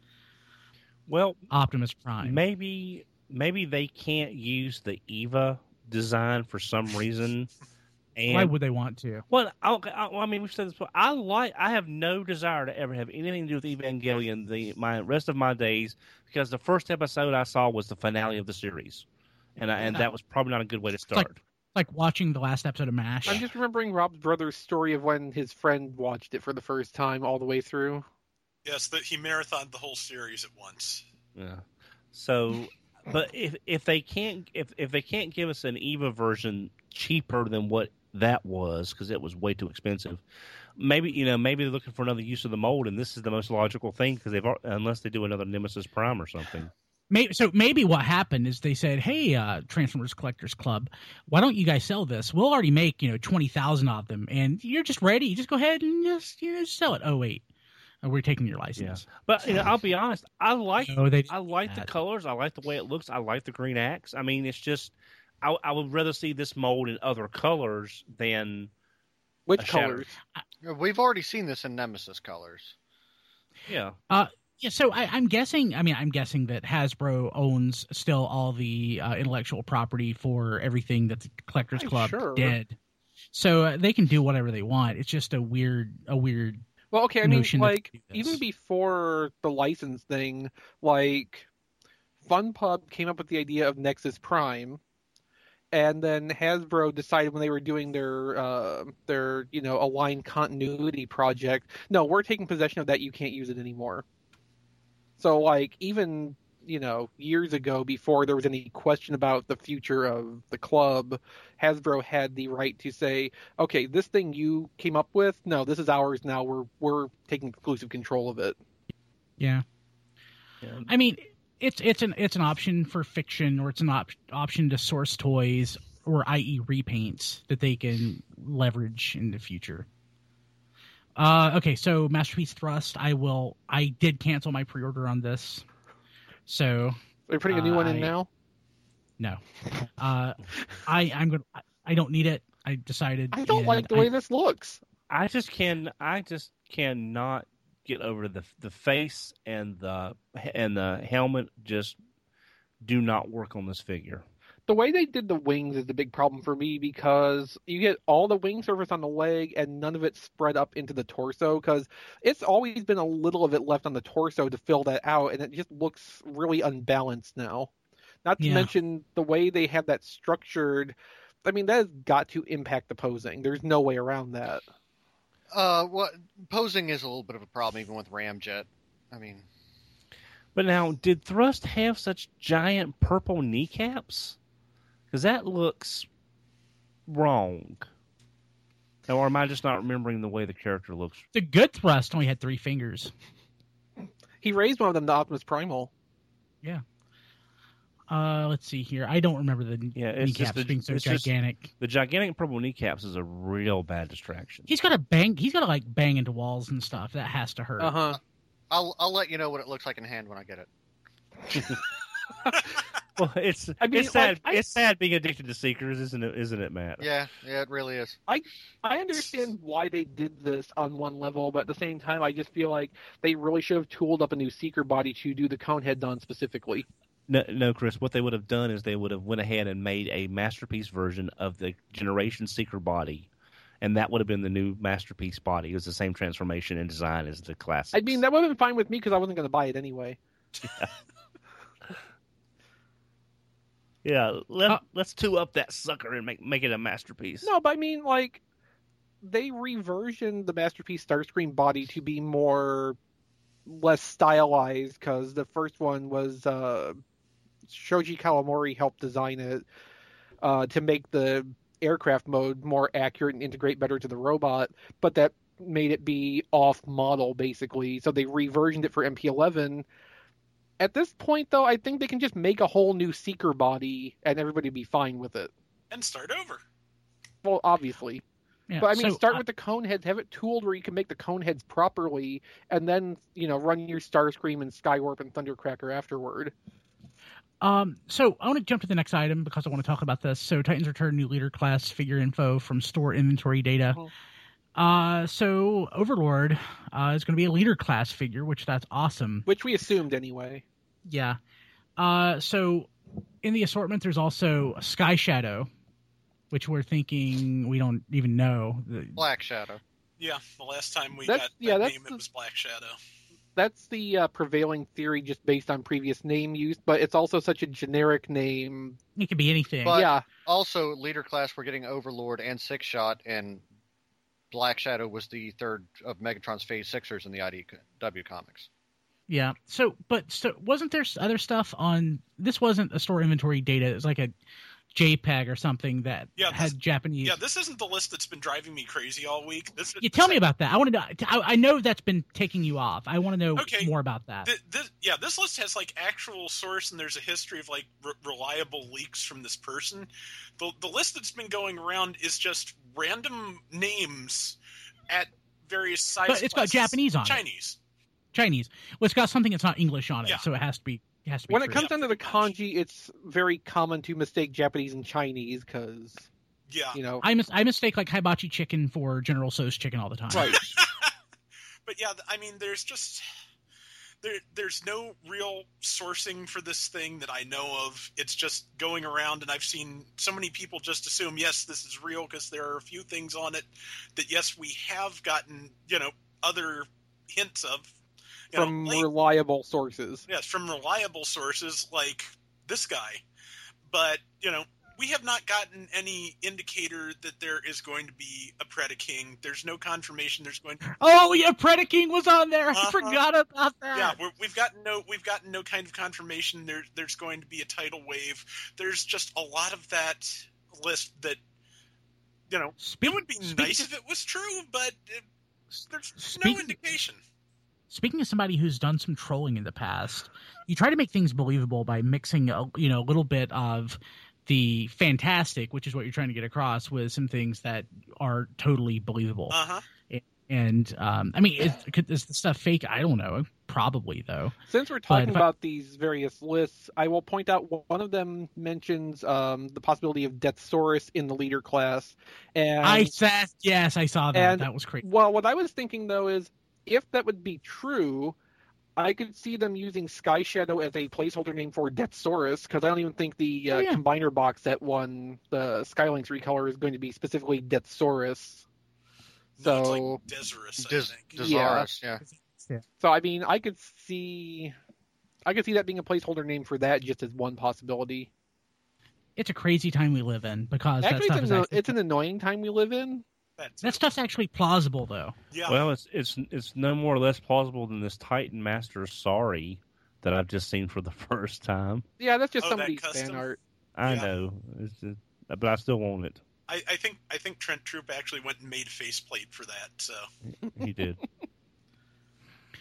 Well, Optimus Prime. maybe maybe they can't use the Eva design for some reason. And Why would they want to? well, I, I, I mean, we've said this before. I like. I have no desire to ever have anything to do with Evangelion the my rest of my days because the first episode I saw was the finale of the series, and I, and that was probably not a good way to like- start. Like watching the last episode of MASH. I'm just remembering Rob's brother's story of when his friend watched it for the first time all the way through. Yes, that he marathoned the whole series at once. Yeah. So, but if if they can't if if they can't give us an Eva version cheaper than what that was because it was way too expensive, maybe you know maybe they're looking for another use of the mold, and this is the most logical thing because they've al- unless they do another Nemesis Prime or something. Maybe, so maybe what happened is they said, "Hey, uh, Transformers Collectors Club, why don't you guys sell this? We'll already make you know twenty thousand of them, and you're just ready. Just go ahead and just you know just sell it. Oh wait, uh, we're taking your license." But you know, I'll be honest. I like No, they I like the that. colors. I like the way it looks. I like the green axe. I mean, it's just I, I would rather see this mold in other colors than Which A shadow. colors? We've already seen this in Nemesis colors. yeah. Yeah, so I, I'm guessing. I mean, I'm guessing that Hasbro owns still all the uh, intellectual property for everything that the Collectors I'm Club sure. did. So uh, they can do whatever they want. It's just a weird, a weird. Well, okay, I mean, notion that like, they do this. even before the license thing, like, FunPub came up with the idea of Nexus Prime, and then Hasbro decided when they were doing their, uh, their, you know, Align Continuity project, no, we're taking possession of that, you can't use it anymore. So, like, even, you know, years ago, before there was any question about the future of the club, Hasbro had the right to say, okay, this thing you came up with, no, this is ours now. We're we're taking exclusive control of it. Yeah. Yeah. I mean, it's it's an it's an option for fiction, or it's an op- option to source toys, or that is repaints that they can leverage in the future. Uh, okay, so Masterpiece Thrust, I will. I did cancel my pre-order on this, so They're putting a new one in I- now. no. Uh, I I'm gonna. I don't need it. I decided. I don't and like the way this looks. I just can I just cannot get over the the face and the and the helmet just do not work on this figure. The way they did the wings is the big problem for me because you get all the wing surface on the leg and none of it spread up into the torso because it's always been a little of it left on the torso to fill that out, and it just looks really unbalanced now. Not to Yeah. mention the way they have that structured. I mean, that has got to impact the posing. There's no way around that. Uh, what posing is a little bit of a problem even with Ramjet. I mean, But now, did Thrust have such giant purple kneecaps? Because that looks wrong. Or am I just not remembering the way the character looks? The good Thrust only had three fingers. He raised one of them, the Optimus Primal. Yeah. Uh, let's see here. I don't remember the Yeah, it's just kneecaps the- being so it's just- gigantic. The gigantic purple kneecaps is a real bad distraction. He's got to bang. He's got to like bang into walls and stuff. That has to hurt. Uh huh. I'll I'll let you know what it looks like in hand when I get it. Well, it's I mean, it's sad. like, I- It's sad being addicted to Seekers, isn't it? Isn't it, Matt? Yeah, yeah, it really is. I understand why they did this on one level, but at the same time, I just feel like they really should have tooled up a new Seeker body to do the Conehead on specifically. No, no, Chris. What they would have done is they would have went ahead and made a masterpiece version of the Generation Seeker body, and that would have been the new masterpiece body. It was the same transformation and design as the classics. I mean, that would have been fine with me because I wasn't going to buy it anyway. Yeah, let, Uh, let's two up that sucker and make make it a masterpiece. No, but I mean, like, they reversioned the Masterpiece Starscream body to be more, less stylized, because the first one was, uh, Shoji Kawamori helped design it, uh, to make the aircraft mode more accurate and integrate better to the robot, but that made it be off-model, basically, so they reversioned it for M P eleven. At this point, though, I think they can just make a whole new Seeker body, and everybody be fine with it. And start over. Well, obviously. Yeah, But I mean, so, start uh, with the cone heads, have it tooled where you can make the cone heads properly, and then, you know, run your Starscream and Skywarp and Thundercracker afterward. Um, so I want to jump to the next item because I want to talk about this. So Titans Return new leader class figure info from store inventory data. Mhm. Uh, so Overlord uh, is going to be a leader class figure, which that's awesome. Which we assumed anyway. Yeah. Uh, so in the assortment, there's also Sky Shadow, which we're thinking we don't even know. The- Black Shadow. Yeah, the last time we That's- got that yeah, that's name, the- it was Black Shadow. That's the uh, prevailing theory just based on previous name use, but it's also such a generic name. It could be anything. But- yeah. Also, leader class, we're getting Overlord and Six Shot, and Black Shadow was the third of Megatron's Phase Sixers in the I D W comics. Yeah. So, but so wasn't there other stuff on? This wasn't a store inventory data. It was like a JPEG or something that Yeah, had this- Japanese. Yeah, this isn't the list that's been driving me crazy all week. This, You tell me about that. I wanted to. I, I know that's been taking you off. I want to know Okay. more about that. Th- this, yeah, this list has like actual source, and there's a history of like re- reliable leaks from this person. The the list that's been going around is just random names at various size. But it's got classes. Japanese on it. Chinese. Chinese. Well, it's got something that's not English on it, Yeah. so it has to be. It has to be. When it true. comes down to the kanji, it's very common to mistake Japanese and Chinese because, Yeah, you know. I mis- I mistake like hibachi chicken for General Tso's chicken all the time. Right. but yeah, I mean, there's just there there's no real sourcing for this thing that I know of. It's just going around, and I've seen so many people just assume yes, this is real because there are a few things on it that yes, we have gotten you know other hints of you From know, late- reliable sources. yes from reliable sources like this guy, but you know. We have not gotten any indicator that there is going to be a Predaking. There's no confirmation there's going to Oh yeah, Predaking was on there. I Uh-huh. forgot about that. Yeah, we're, we've gotten no we've gotten no kind of confirmation there there's going to be a tidal wave. There's just a lot of that list that you know Speak- it would be speak- nice if it was true, but it, there's Speak- no indication. Speaking of somebody who's done some trolling in the past, you try to make things believable by mixing a, you know a little bit of the fantastic, which is what you're trying to get across, with some things that are totally believable. Uh huh. And um, I mean, is, is the stuff fake? I don't know. Probably though. Since we're talking But- about these various lists, I will point out one of them mentions um, the possibility of Deathsaurus in the leader class. And I said yes, I saw that. and- That was crazy. well, what I was thinking though is if that would be true, I could see them using Sky Shadow as a placeholder name for Deathsaurus because I don't even think the uh, Oh, yeah. combiner box that won the Skylinks recolor is going to be specifically Deathsaurus. So, it's like Desaurus, I Des- think. Desaurus, yeah. so I mean, I could see, I could see that being a placeholder name for that just as one possibility. It's a crazy time we live in because Actually, that it's stuff an, is actually, it's an annoying time we live in. That's, that stuff's actually plausible though. yeah. Well, it's it's it's no more or less plausible than this Titan Master Sorry that I've just seen for the first time. Yeah, that's just Oh, that somebody's custom? fan art. I Yeah. know, it's just, but I still want it. I, I think I think Trent Troop actually went and made a faceplate for that. So He did.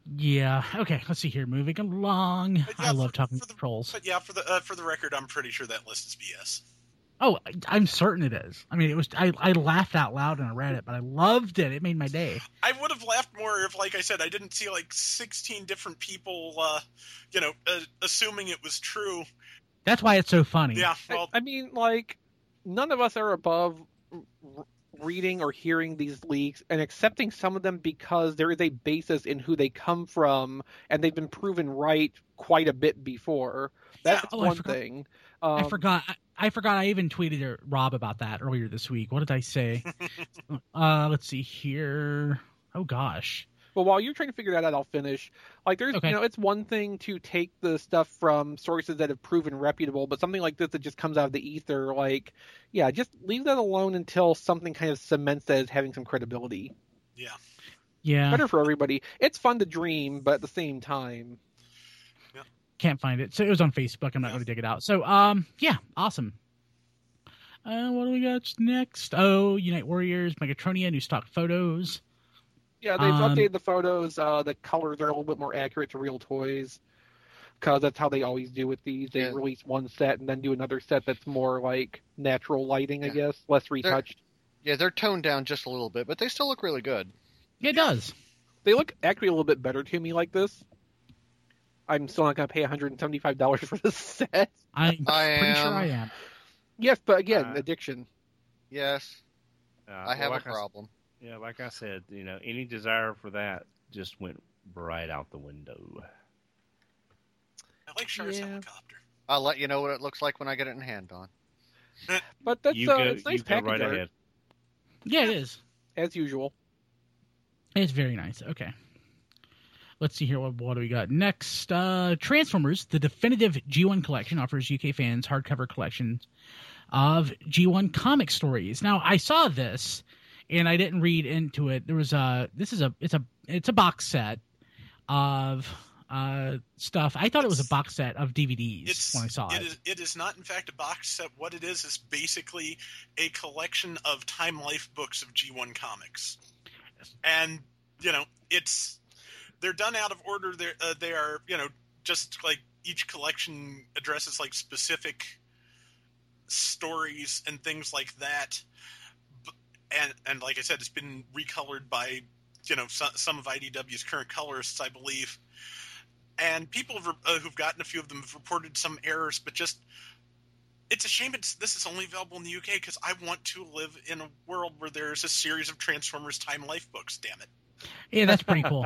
Yeah. Okay. Let's see here. Moving along. But yeah, I love for- talking for the- trolls. But yeah, for the uh, for the record, I'm pretty sure that list is B S. Oh, I- I'm certain it is. I mean, it was. I, I laughed out loud when I read it, but I loved it. It made my day. I would have laughed more if, like I said, I didn't see like sixteen different people, uh, you know, uh, assuming it was true. That's why it's so funny. Yeah, I, well, I mean, like, none of us are above r- reading or hearing these leaks and accepting some of them because there is a basis in who they come from, and they've been proven right quite a bit before. That's Yeah. Oh, I one forgot- thing. Um, I forgot. I, I forgot. I even tweeted at Rob about that earlier this week. What did I say? uh, let's see here. Oh gosh. Well, while you're trying to figure that out, I'll finish. Like, there's, Okay. you know, it's one thing to take the stuff from sources that have proven reputable, but something like this that just comes out of the ether, like, yeah, just leave that alone until something kind of cements that as having some credibility. yeah. Yeah. Better for everybody. It's fun to dream, but at the same time, Can't find it. So it was on Facebook. I'm not going to dig it out. So, um, yeah, awesome. Uh, what do we got next? Oh, Unite Warriors, Megatronia, new stock photos. yeah, they've Um, updated the photos. Uh, the colors are a little bit more accurate to real toys, because that's how they always do with these. They Yeah. release one set and then do another set that's more like natural lighting, I Yeah. guess, less retouched. Yeah, they're toned down just a little bit, but they still look really good. It does. They look actually a little bit better to me like this. I'm still not going to pay one hundred seventy-five dollars for this set. I'm I pretty sure am. I am. Yes, but again, Uh, addiction. Yes, Uh, I well, have like a problem. Yeah, like I said, you know, any desire for that just went right out the window. I like Shar's Yeah. helicopter. I'll let you know what it looks like when I get it in hand on. But that's you uh, go, it's nice you go package right art, ahead. Yeah, it is. as usual. It's very nice. Okay. Let's see here. What, what do we got next? Uh, Transformers, the definitive G one collection, offers U K fans hardcover collections of G one comic stories. Now, I saw this, and I didn't read into it. There was a. This is a. It's a. It's a box set of uh, stuff. I thought it was a box set of D V Ds It's when I saw it. it is it is not in fact a box set. What it is is basically a collection of Time Life books of G one comics, and you know it's they're done out of order. They're uh, they are you know just like each collection addresses like specific stories and things like that, B- and and like I said, it's been recolored by you know some, some of I D W's current colorists, I believe. And people have, uh, who've gotten a few of them have reported some errors, but just it's a shame it's, this is only available in the U K because I want to live in a world where there's a series of Transformers Time Life books. Damn it! Yeah, that's pretty cool.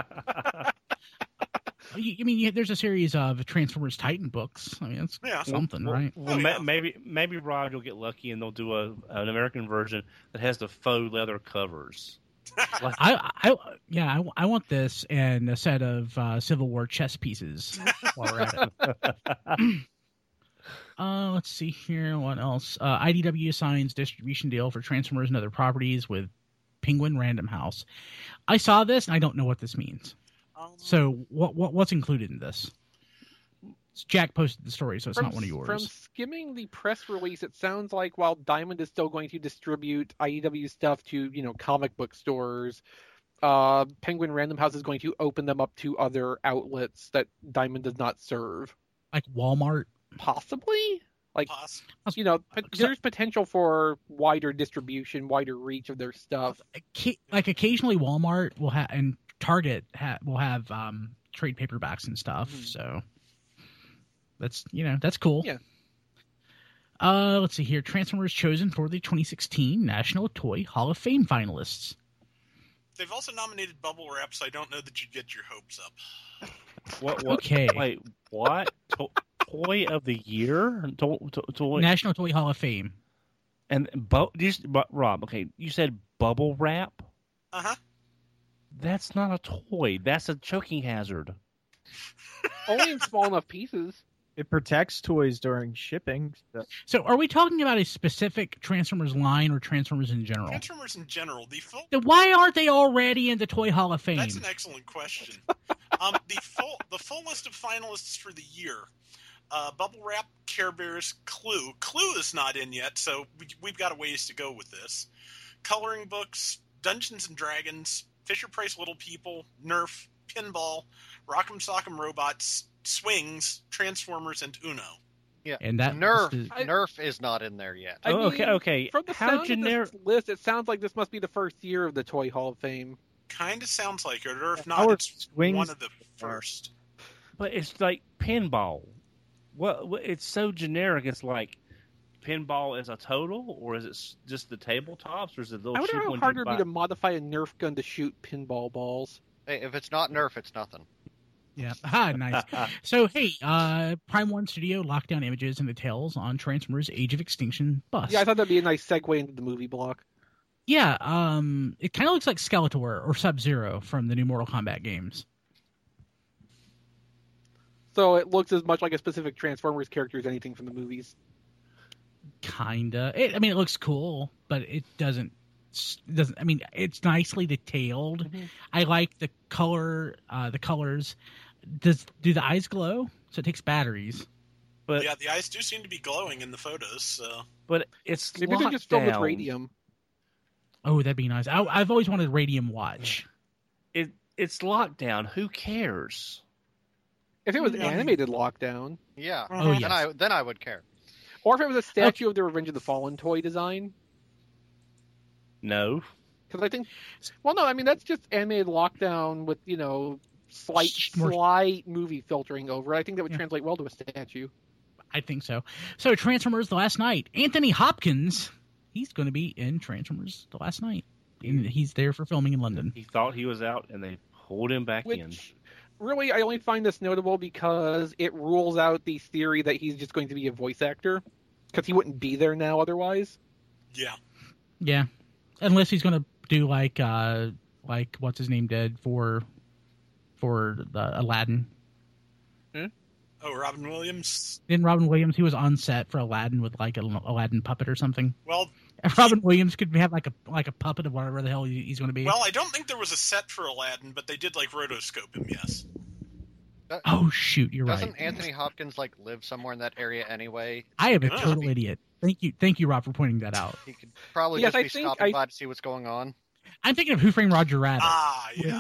You- I mean, you, there's a series of Transformers Titan books. I mean, that's Yeah. something, Well, right? well, Oh, ma- yeah. maybe maybe Rod will get lucky and they'll do a an American version that has the faux leather covers. Like, I, I, yeah, I, I want this and a set of uh, Civil War chess pieces while we're at it. Uh, let's see here. What else? Uh, I D W signs distribution deal for Transformers and other properties with Penguin Random House. I saw this and I don't know what this means. Um, So what, what what's included in this? Jack posted the story, so it's From, not one of yours. from skimming the press release, it sounds like while Diamond is still going to distribute I D W stuff to, you know, comic book stores, uh, Penguin Random House is going to open them up to other outlets that Diamond does not serve. Like Walmart. Possibly? Like, Poss- you know, pot- there's potential for wider distribution, wider reach of their stuff. Occa- Like occasionally Walmart will have and Target ha- will have um, trade paperbacks and stuff. Mhm. So that's you know that's cool. Yeah. Uh, let's see here. Transformers chosen for the twenty sixteen National Toy Hall of Fame finalists. They've also nominated Bubble Wrap, so I don't know that you get your hopes up. what? What? Okay. Wait, what? To- toy of the year? To- to- toy National Toy Hall of Fame. and bu- you, bu- Rob? Okay, you said bubble wrap. Uh huh. That's not a toy. That's a choking hazard. Only in small enough pieces. It protects toys during shipping. So So are we talking about a specific Transformers line or Transformers in general? Transformers in general, the full. Then why aren't they already in the Toy Hall of Fame? That's an excellent question. um, the full the full list of finalists for the year: uh, Bubble Wrap, Care Bears, Clue. Clue is not in yet, so we, we've got a ways to go with this. Coloring books, Dungeons and Dragons, Fisher Price Little People, Nerf, Pinball, Rock'em Sock'em Robots, Swings, Transformers, and Uno. Yeah, And that Nerf is- I, Nerf is not in there yet. I Oh, okay, mean, okay. From the How sound generic? of this list, it sounds like this must be the first year of the Toy Hall of Fame. Kind of sounds like it, or if How not, are it's Swings- one of the first. But it's like pinball. What? what it's so generic. It's like pinball as a total, or is it s- just the tabletops, or is it little I wonder cheap how ones hard you it would be buy? to modify a Nerf gun to shoot pinball balls. Hey, if it's not Nerf, it's nothing. Yeah. Ah, nice. So, hey, uh, Prime One Studio locked down images and details on Transformers Age of Extinction bus. Yeah, I thought that'd be a nice segue into the movie block. Yeah, um, it kind of looks like Skeletor or Sub-Zero from the new Mortal Kombat games. So it looks as much like a specific Transformers character as anything from the movies. Kinda. It, I mean, it looks cool, but it doesn't. It doesn't. I mean, it's nicely detailed. Mhm. I like the color. Uh, the colors. Does do the eyes glow? So it takes batteries. But Yeah, the eyes do seem to be glowing in the photos. So but it's Maybe they're just filled with lockdown. radium. Oh, that'd be nice. I, I've always wanted Radium Watch. It it's lockdown. Who cares? If it was Yeah. animated lockdown, Yeah, Oh, then yes. I then I would care. or if it was a statue of the Revenge of the Fallen toy design, No. because I think, well, no, I mean that's just animated lockdown with you know slight, More- slight movie filtering over it. I think that would Yeah. translate well to a statue. I think so. So Transformers: The Last Night. Anthony Hopkins. He's going to be in Transformers: The Last Night. And he's there for filming in London. He thought he was out, and they pulled him back in. Which really, I only find this notable because it rules out the theory that he's just going to be a voice actor, because he wouldn't be there now otherwise. yeah, Yeah, unless he's going to do like uh like what's his name did for for the Aladdin. oh, Robin Williams. Didn't Robin Williams? He was on set for Aladdin with like an Aladdin puppet or something. Well, And Robin Williams could have like a like a puppet of whatever the hell he- he's going to be. well, I don't think there was a set for Aladdin, but they did like rotoscope him. Yes. oh shoot, you're Doesn't right. Anthony Hopkins like live somewhere in that area anyway? I am a Oh. total idiot. Thank you, thank you, Rob, for pointing that out. He could probably Yes, just I be think stopping I- by to see what's going on. I'm thinking of Who Framed Roger Rabbit. Ah, yeah.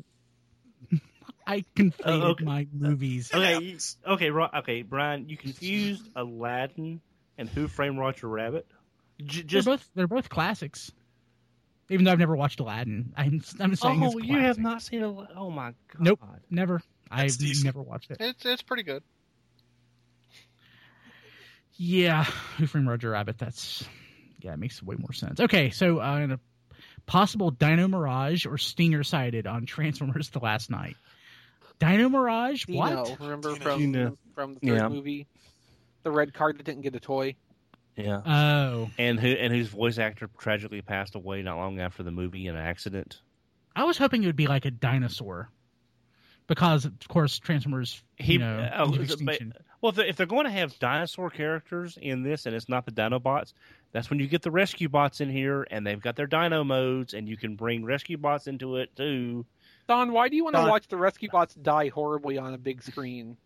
I conflated Oh, okay. my movies. It Okay, happens. okay, Ro- okay, Brian, you confused Aladdin and Who Framed Roger Rabbit. J- just they're both they're both classics. Even though I've never watched Aladdin, I'm I'm saying oh, it's you have classic. not seen Aladdin? Oh my god! Nope. Never. I've That's decent. never watched it. It's it's pretty good. Yeah, Who Framed Roger Rabbit? That's yeah, it makes way more sense. Okay, so uh, in a possible Dino Mirage or Stinger sighted on Transformers: The Last Night. Dino Mirage? Dino, What? remember Dino. from Dino. from the third Yeah. movie, the red card that didn't get a toy. Yeah, Oh, and who and whose voice actor tragically passed away not long after the movie in an accident. I was hoping it would be like a dinosaur, because of course Transformers. He you know, oh, Age of but- Extinction. well, if they're, if they're going to have dinosaur characters in this, and it's not the Dinobots, that's when you get the Rescue Bots in here, and they've got their Dino modes, and you can bring Rescue Bots into it too. Don, why do you want to Don- watch the Rescue Bots die horribly on a big screen?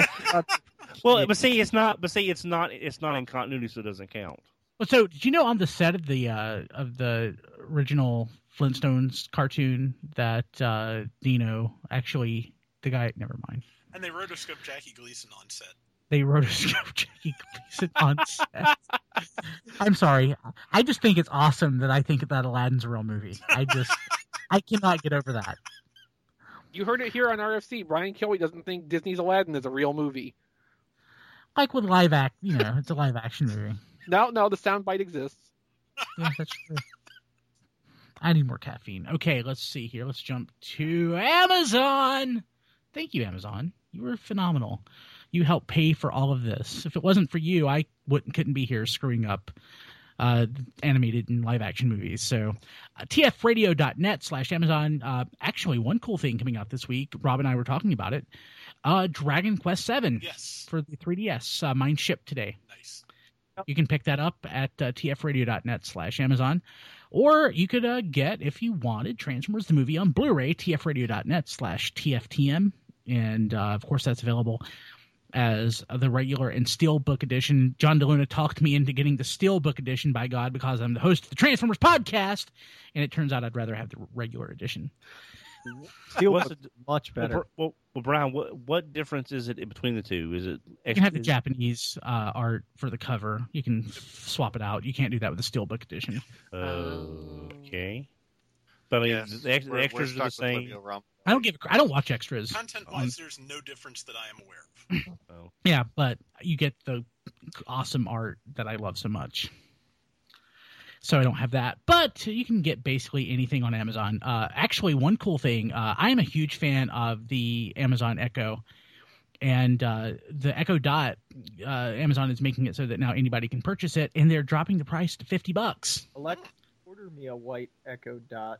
Well, but see, it's not. But see, it's not. It's not in continuity, so it doesn't count. Well, so did you know on the set of the uh, of the original Flintstones cartoon that uh, Dino actually the guy? Never mind. And they rotoscoped Jackie Gleason on set. They rotoscoped Jackie Gleason on set. I'm sorry. I just think it's awesome that I think that Aladdin's a real movie. I just I cannot get over that. You heard it here on R F C. Brian Kelly doesn't think Disney's Aladdin is a real movie. Like with live act, you know, it's a live action movie. No, no, the soundbite exists. Yeah, that's true. I need more caffeine. Okay, let's see here. Let's jump to Amazon. Thank you, Amazon. You were phenomenal. You helped pay for all of this. If it wasn't for you, I wouldn't couldn't be here screwing up uh, animated and live action movies. So, uh, tfradio.net slash Amazon. Uh, actually, one cool thing coming out this week. Rob and I were talking about it. Uh, Dragon Quest seven Yes. for the three D S. Uh, mine shipped today. Nice. You can pick that up at uh, tfradio.net slash Amazon. Or you could uh, get, if you wanted, Transformers the movie on Blu-ray, tfradio.net slash tftm. And, uh, of course, that's available as the regular and Steelbook edition. John DeLuna talked me into getting the Steelbook edition, by God, because I'm the host of the Transformers podcast. And it turns out I'd rather have the regular edition. Steel What's book the- much Well, better. Br- well, well, Brian, what what difference is it in between the two? Is it You can have the is- Japanese uh, art for the cover. You can swap it out. You can't do that with the Steelbook edition. Okay. But I mean, Yes, the, ex- the we're- we're extras are the stuck with same. Livio Rum. I don't give. A, cr- I don't watch extras. Content on- wise, there's no difference that I am aware of. Oh. Yeah, but you get the awesome art that I love so much. So I don't have that, but you can get basically anything on Amazon. Uh, actually, one cool thing, uh, I am a huge fan of the Amazon Echo, and uh, the Echo Dot. Uh, Amazon is making it so that now anybody can purchase it, and they're dropping the price to fifty bucks. Alexa, order me a white Echo Dot.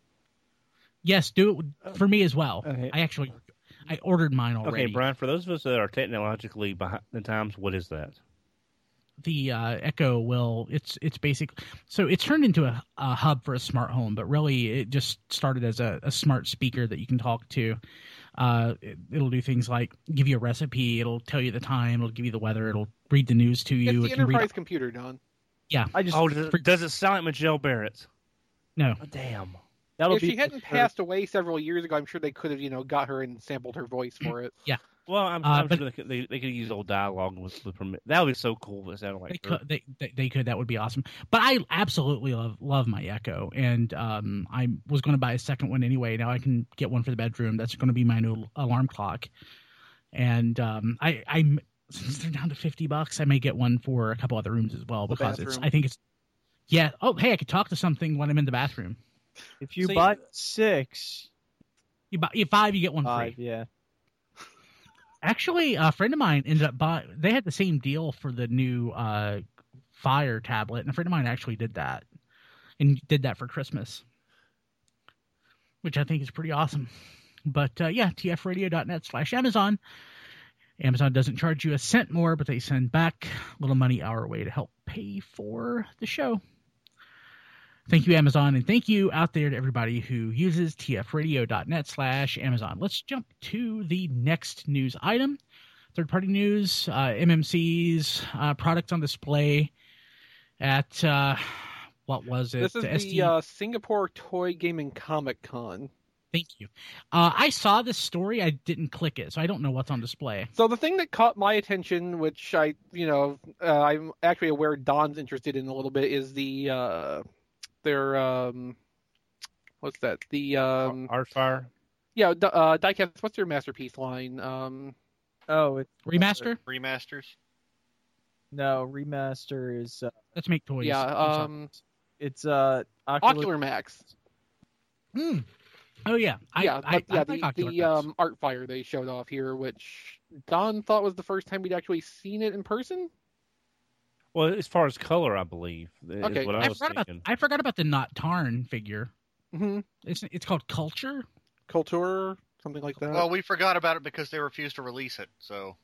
Yes, do it for me as well. Okay. I actually, I ordered mine already. Okay, Brian, for those of us that are technologically behind the times, what is that? The uh, Echo will it's it's basic so it's turned into a, a hub for a smart home, but really it just started as a, a smart speaker that you can talk to. Uh, it, it'll do things like give you a recipe, it'll tell you the time, it'll give you the weather, it'll read the news to you. It's it the can read, enterprise computer, Don. yeah, I just Oh, does it, does it sound like Majel Barrett? no, Oh, damn. that'll If be she hadn't for- passed away several years ago, I'm sure they could have, you know, got her and sampled her voice for it. Well, I'm, Uh, I'm but- sure they could, they, they could use old dialogue with the permit. That would be so cool. If it sounded they like her. could they, they they could that would be awesome. But I absolutely love love my Echo, and um, I was going to buy a second one anyway. Now I can get one for the bedroom. That's going to be my new alarm clock, and um, I I'm since they're down to fifty bucks, I may get one for a couple other rooms as well The because it's bathroom. I think it's yeah. Oh, hey, I could talk to something when I'm in the bathroom. If you See, buy six, You buy you five, you get one five, free. yeah. Actually, a friend of mine ended up buying. They had the same deal for the new uh, Fire tablet, and a friend of mine actually did that, and did that for Christmas, which I think is pretty awesome. But uh, yeah, t f radio dot net slash Amazon. Amazon doesn't charge you a cent more, but they send back a little money our way to help pay for the show. Thank you, Amazon, and thank you out there to everybody who uses t f radio dot net slash Amazon. Let's jump to the next news item. Third-party news, uh, M M C's uh, products on display at, uh, what was it? This is The the S D uh, Singapore Toy Gaming Comic Con. Thank you. Uh, I saw this story. I didn't click it, so I don't know what's on display. So the thing that caught my attention, which I, you know, uh, I'm actually aware Don's interested in a little bit, is the uh, their um, what's that? The um, Artfire. yeah, d- uh, Diecast. What's their masterpiece line? Um, Oh, it's Remaster? Remasters. no remaster is uh, Let's make toys. yeah, I'm sorry. um, it's uh Ocular, Ocular Max. Hmm. Oh, yeah. I, yeah, I, but yeah, I the, like Ocular the Max. um, art fire they showed off here, which Don thought was the first time we'd actually seen it in person. Well, as far as color, I believe. Is Okay. what I, I was forgot about thinking. I forgot about the Not Tarn figure. Mm-hmm. It's it's called Culture. Culture, something like that. Well, we forgot about it because they refused to release it. So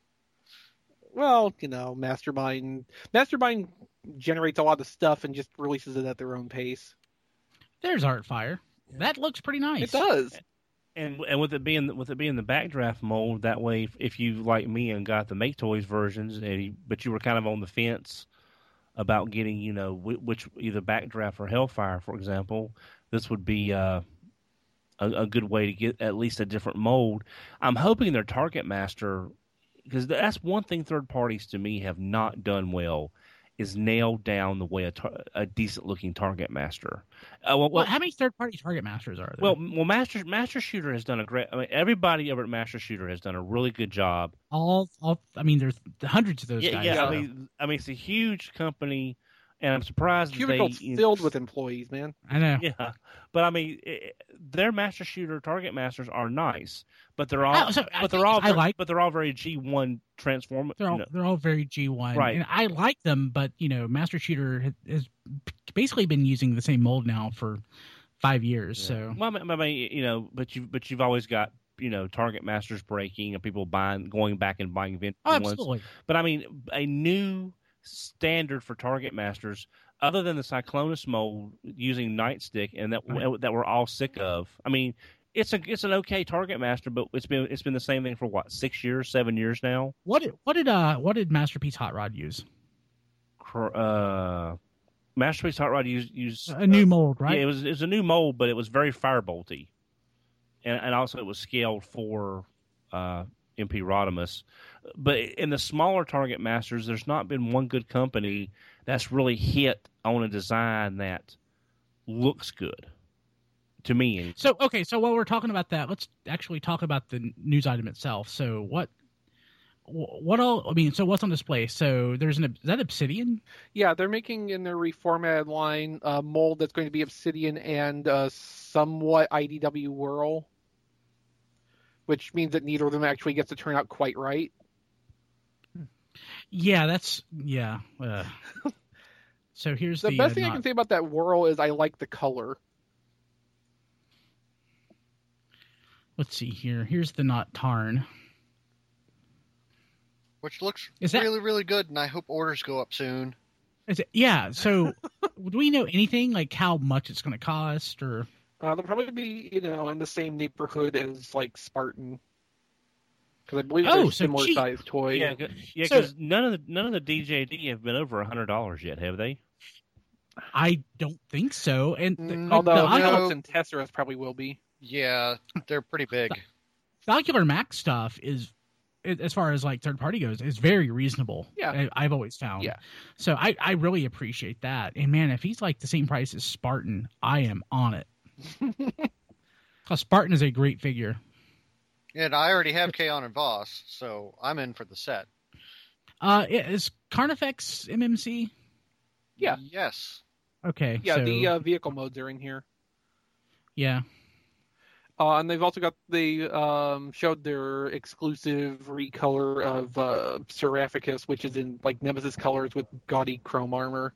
Well, you know, Mastermind Mastermind generates a lot of stuff and just releases it at their own pace. There's Artfire. That looks pretty nice. It does. And and with it being with it being the backdraft mold, that way, if, if you like me and got the Make Toys versions, and you, but you were kind of on the fence about getting, you know, which, which either backdraft or Hellfire, for example, this would be uh, a, a good way to get at least a different mold. I'm hoping their Target Master, because that's one thing third parties to me have not done well, is nailed down the way a, tar- a decent looking Target Master. Uh, well, Well, well, how many third-party Target Masters are there? well, well, Master Master Shooter has done a great. I mean, everybody over at Master Shooter has done a really good job. all, all. I mean, there's hundreds of those Yeah, guys. yeah. yeah. I mean, I mean, it's a huge company, and I'm surprised that they. Cubicle's you know- filled with employees, man. I know. Yeah, but I mean, it, their Master Shooter Target Masters are nice, but they're all, Oh, so I but they're think all, I very, like- but they're all very G one transform. They're all you know. they're all very G one, Right. and I like them. But you know, Master Shooter has, has basically been using the same mold now for five years. So Well, I mean, I mean, you know, but you but you've always got, you know, Target Masters breaking and people buying, going back and buying vintage oh, ones. absolutely. But I mean, a new standard for Target Masters, other than the Cyclonus mold using Nightstick, and that Right. that we're all sick of. I mean, it's a it's an okay Target Master, but it's been it's been the same thing for what, six years, seven years now. What did, what did uh what did Masterpiece Hot Rod use? Cr- Uh, Masterpiece Hot Rod used used A new mold, right? Yeah, it was it was a new mold, but it was very firebolty. and, and also it was scaled for uh, M P Rodimus. But in the smaller Target Masters, there's not been one good company that's really hit on a design that looks good to me. Anyway. So okay, so while we're talking about that, let's actually talk about the news item itself. So what, what all? I mean, so what's on display? So there's an is that Obsidian? Yeah, they're making in their reformatted line a mold that's going to be Obsidian and uh, somewhat I D W Whirl, which means that neither of them actually gets to turn out quite right. Yeah, that's yeah. Uh, so here's the, the best uh, thing not... I can say about that Whirl is I like the color. Let's see here. Here's the Not Tarn, which looks is that... really, really good, and I hope orders go up soon. Is it, yeah. So, do we know anything like how much it's going to cost, or? Uh, they'll probably be, you know, in the same neighborhood as like Spartan, because I believe oh, they're a so similar cheap. sized toy. Yeah, yeah, because so, none of the none of the D J D have been over a hundred dollars yet, have they? I don't think so. And the, mm, although the Alex Ocular, and Tesserus probably will be. Yeah, they're pretty big. The, the Ocular Max stuff is, as far as like third party goes, is very reasonable. Yeah, I, I've always found. Yeah, so I I really appreciate that. And man, if he's like the same price as Spartan, I am on it. Because Spartan is a great figure. And I already have Kaon and Voss, so I'm in for the set. Uh, is Carnifex M M C? Yeah. Yes. Okay. Yeah, so... the uh, vehicle modes are in here. Yeah. Uh, and they've also got they um, showed their exclusive recolor of uh, Seraphicus, which is in like Nemesis colors with gaudy chrome armor.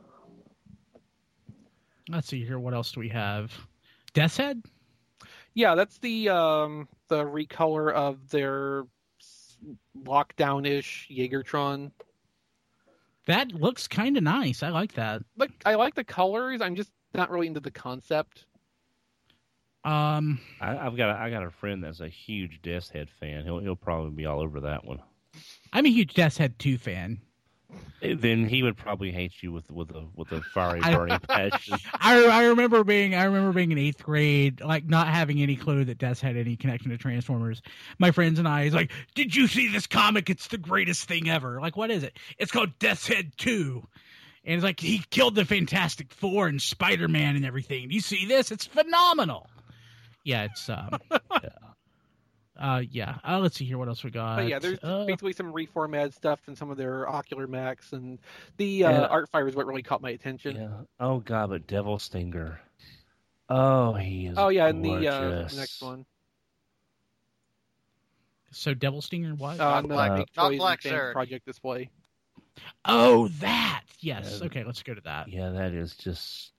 Let's see here. What else do we have? Death's Head? Yeah, that's the um, the recolor of their lockdown-ish Jaegertron. That looks kind of nice. I like that. Like, I like the colors. I'm just not really into the concept. Um, I, I've got a, I got a friend that's a huge Death's Head fan. He'll he'll probably be all over that one. I'm a huge Death's Head two fan. Then he would probably hate you with with a with a fiery burning passion. I I remember being I remember being in eighth grade, like not having any clue that Death's had any connection to Transformers. My friends and I is like, "Did you see this comic? It's the greatest thing ever." Like, what is it? It's called Death's Head two, and it's like he killed the Fantastic Four and Spider-Man and everything. Do you see this? It's phenomenal. Yeah, it's um, yeah. Uh, yeah. Uh, let's see here. What else we got? But yeah, there's uh, basically some reformatted stuff and some of their Ocular Max, and the uh, yeah. art fire is what really caught my attention. Yeah. Oh god, but Devil Stinger. Oh, he is. Oh yeah, and gorgeous. the uh, next one. So Devil Stinger, what? Uh, not no, Black, Big not Toys Black and Fans Zerg. Project Display. Oh, that. Yes. Yeah. Okay, let's go to that. Yeah, that is just.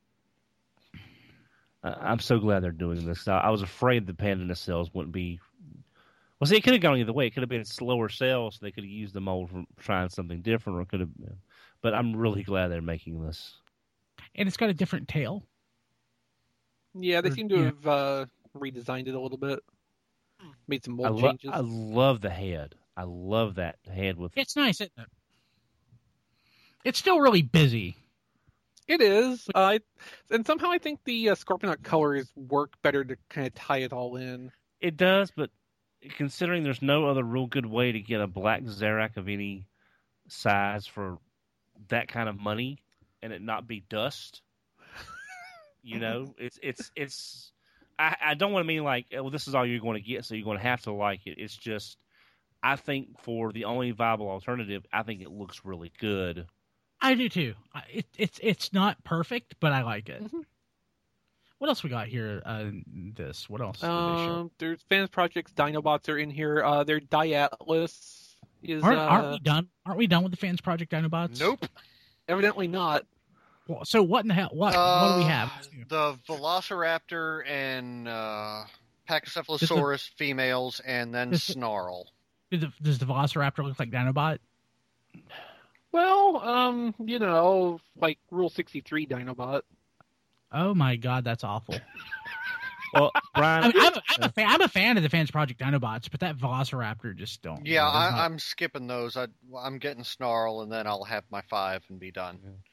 I'm so glad they're doing this. I was afraid the Panda sales wouldn't be. Well, see, it could have gone either way. It could have been slower sales, so they could have used the mold for trying something different, or it could have. But I'm really glad they're making this. And it's got a different tail. Yeah, they Or, seem to yeah. have uh, redesigned it a little bit, made some I, mold lo- changes. I love the head. I love that head with. It's nice, isn't it? It's still really busy. It is, uh, and somehow I think the uh, Scorponok colors work better to kind of tie it all in. It does, but considering there's no other real good way to get a black Zarak of any size for that kind of money and it not be dust, you know, it's it's it's. I, I don't want to mean like, well, this is all you're going to get, so you're going to have to like it. It's just, I think for the only viable alternative, I think it looks really good. I do too. It, it's it's not perfect, but I like it. Mm-hmm. What else we got here? Uh, this. What else? did they show? Um, there's Fans Projects, Dinobots are in here. Uh, their Diatlas is. Aren't, uh, aren't we done? Aren't we done with the Fans Project Dinobots? Nope. Evidently not. Well, so what in the hell? What Uh, what do we have? The Velociraptor and uh, Pachycephalosaurus females, and then This- Snarl. Does the, does the Velociraptor look like Dinobot? Well, um, you know, like Rule sixty-three Dinobot. Oh my God, that's awful. Well, Brian, I mean, I'm, a, I'm a fan. I'm a fan of the Fans Project Dinobots, but that Velociraptor just don't. Yeah, does I, not- I'm skipping those. I, I'm getting Snarl, and then I'll have my five and be done.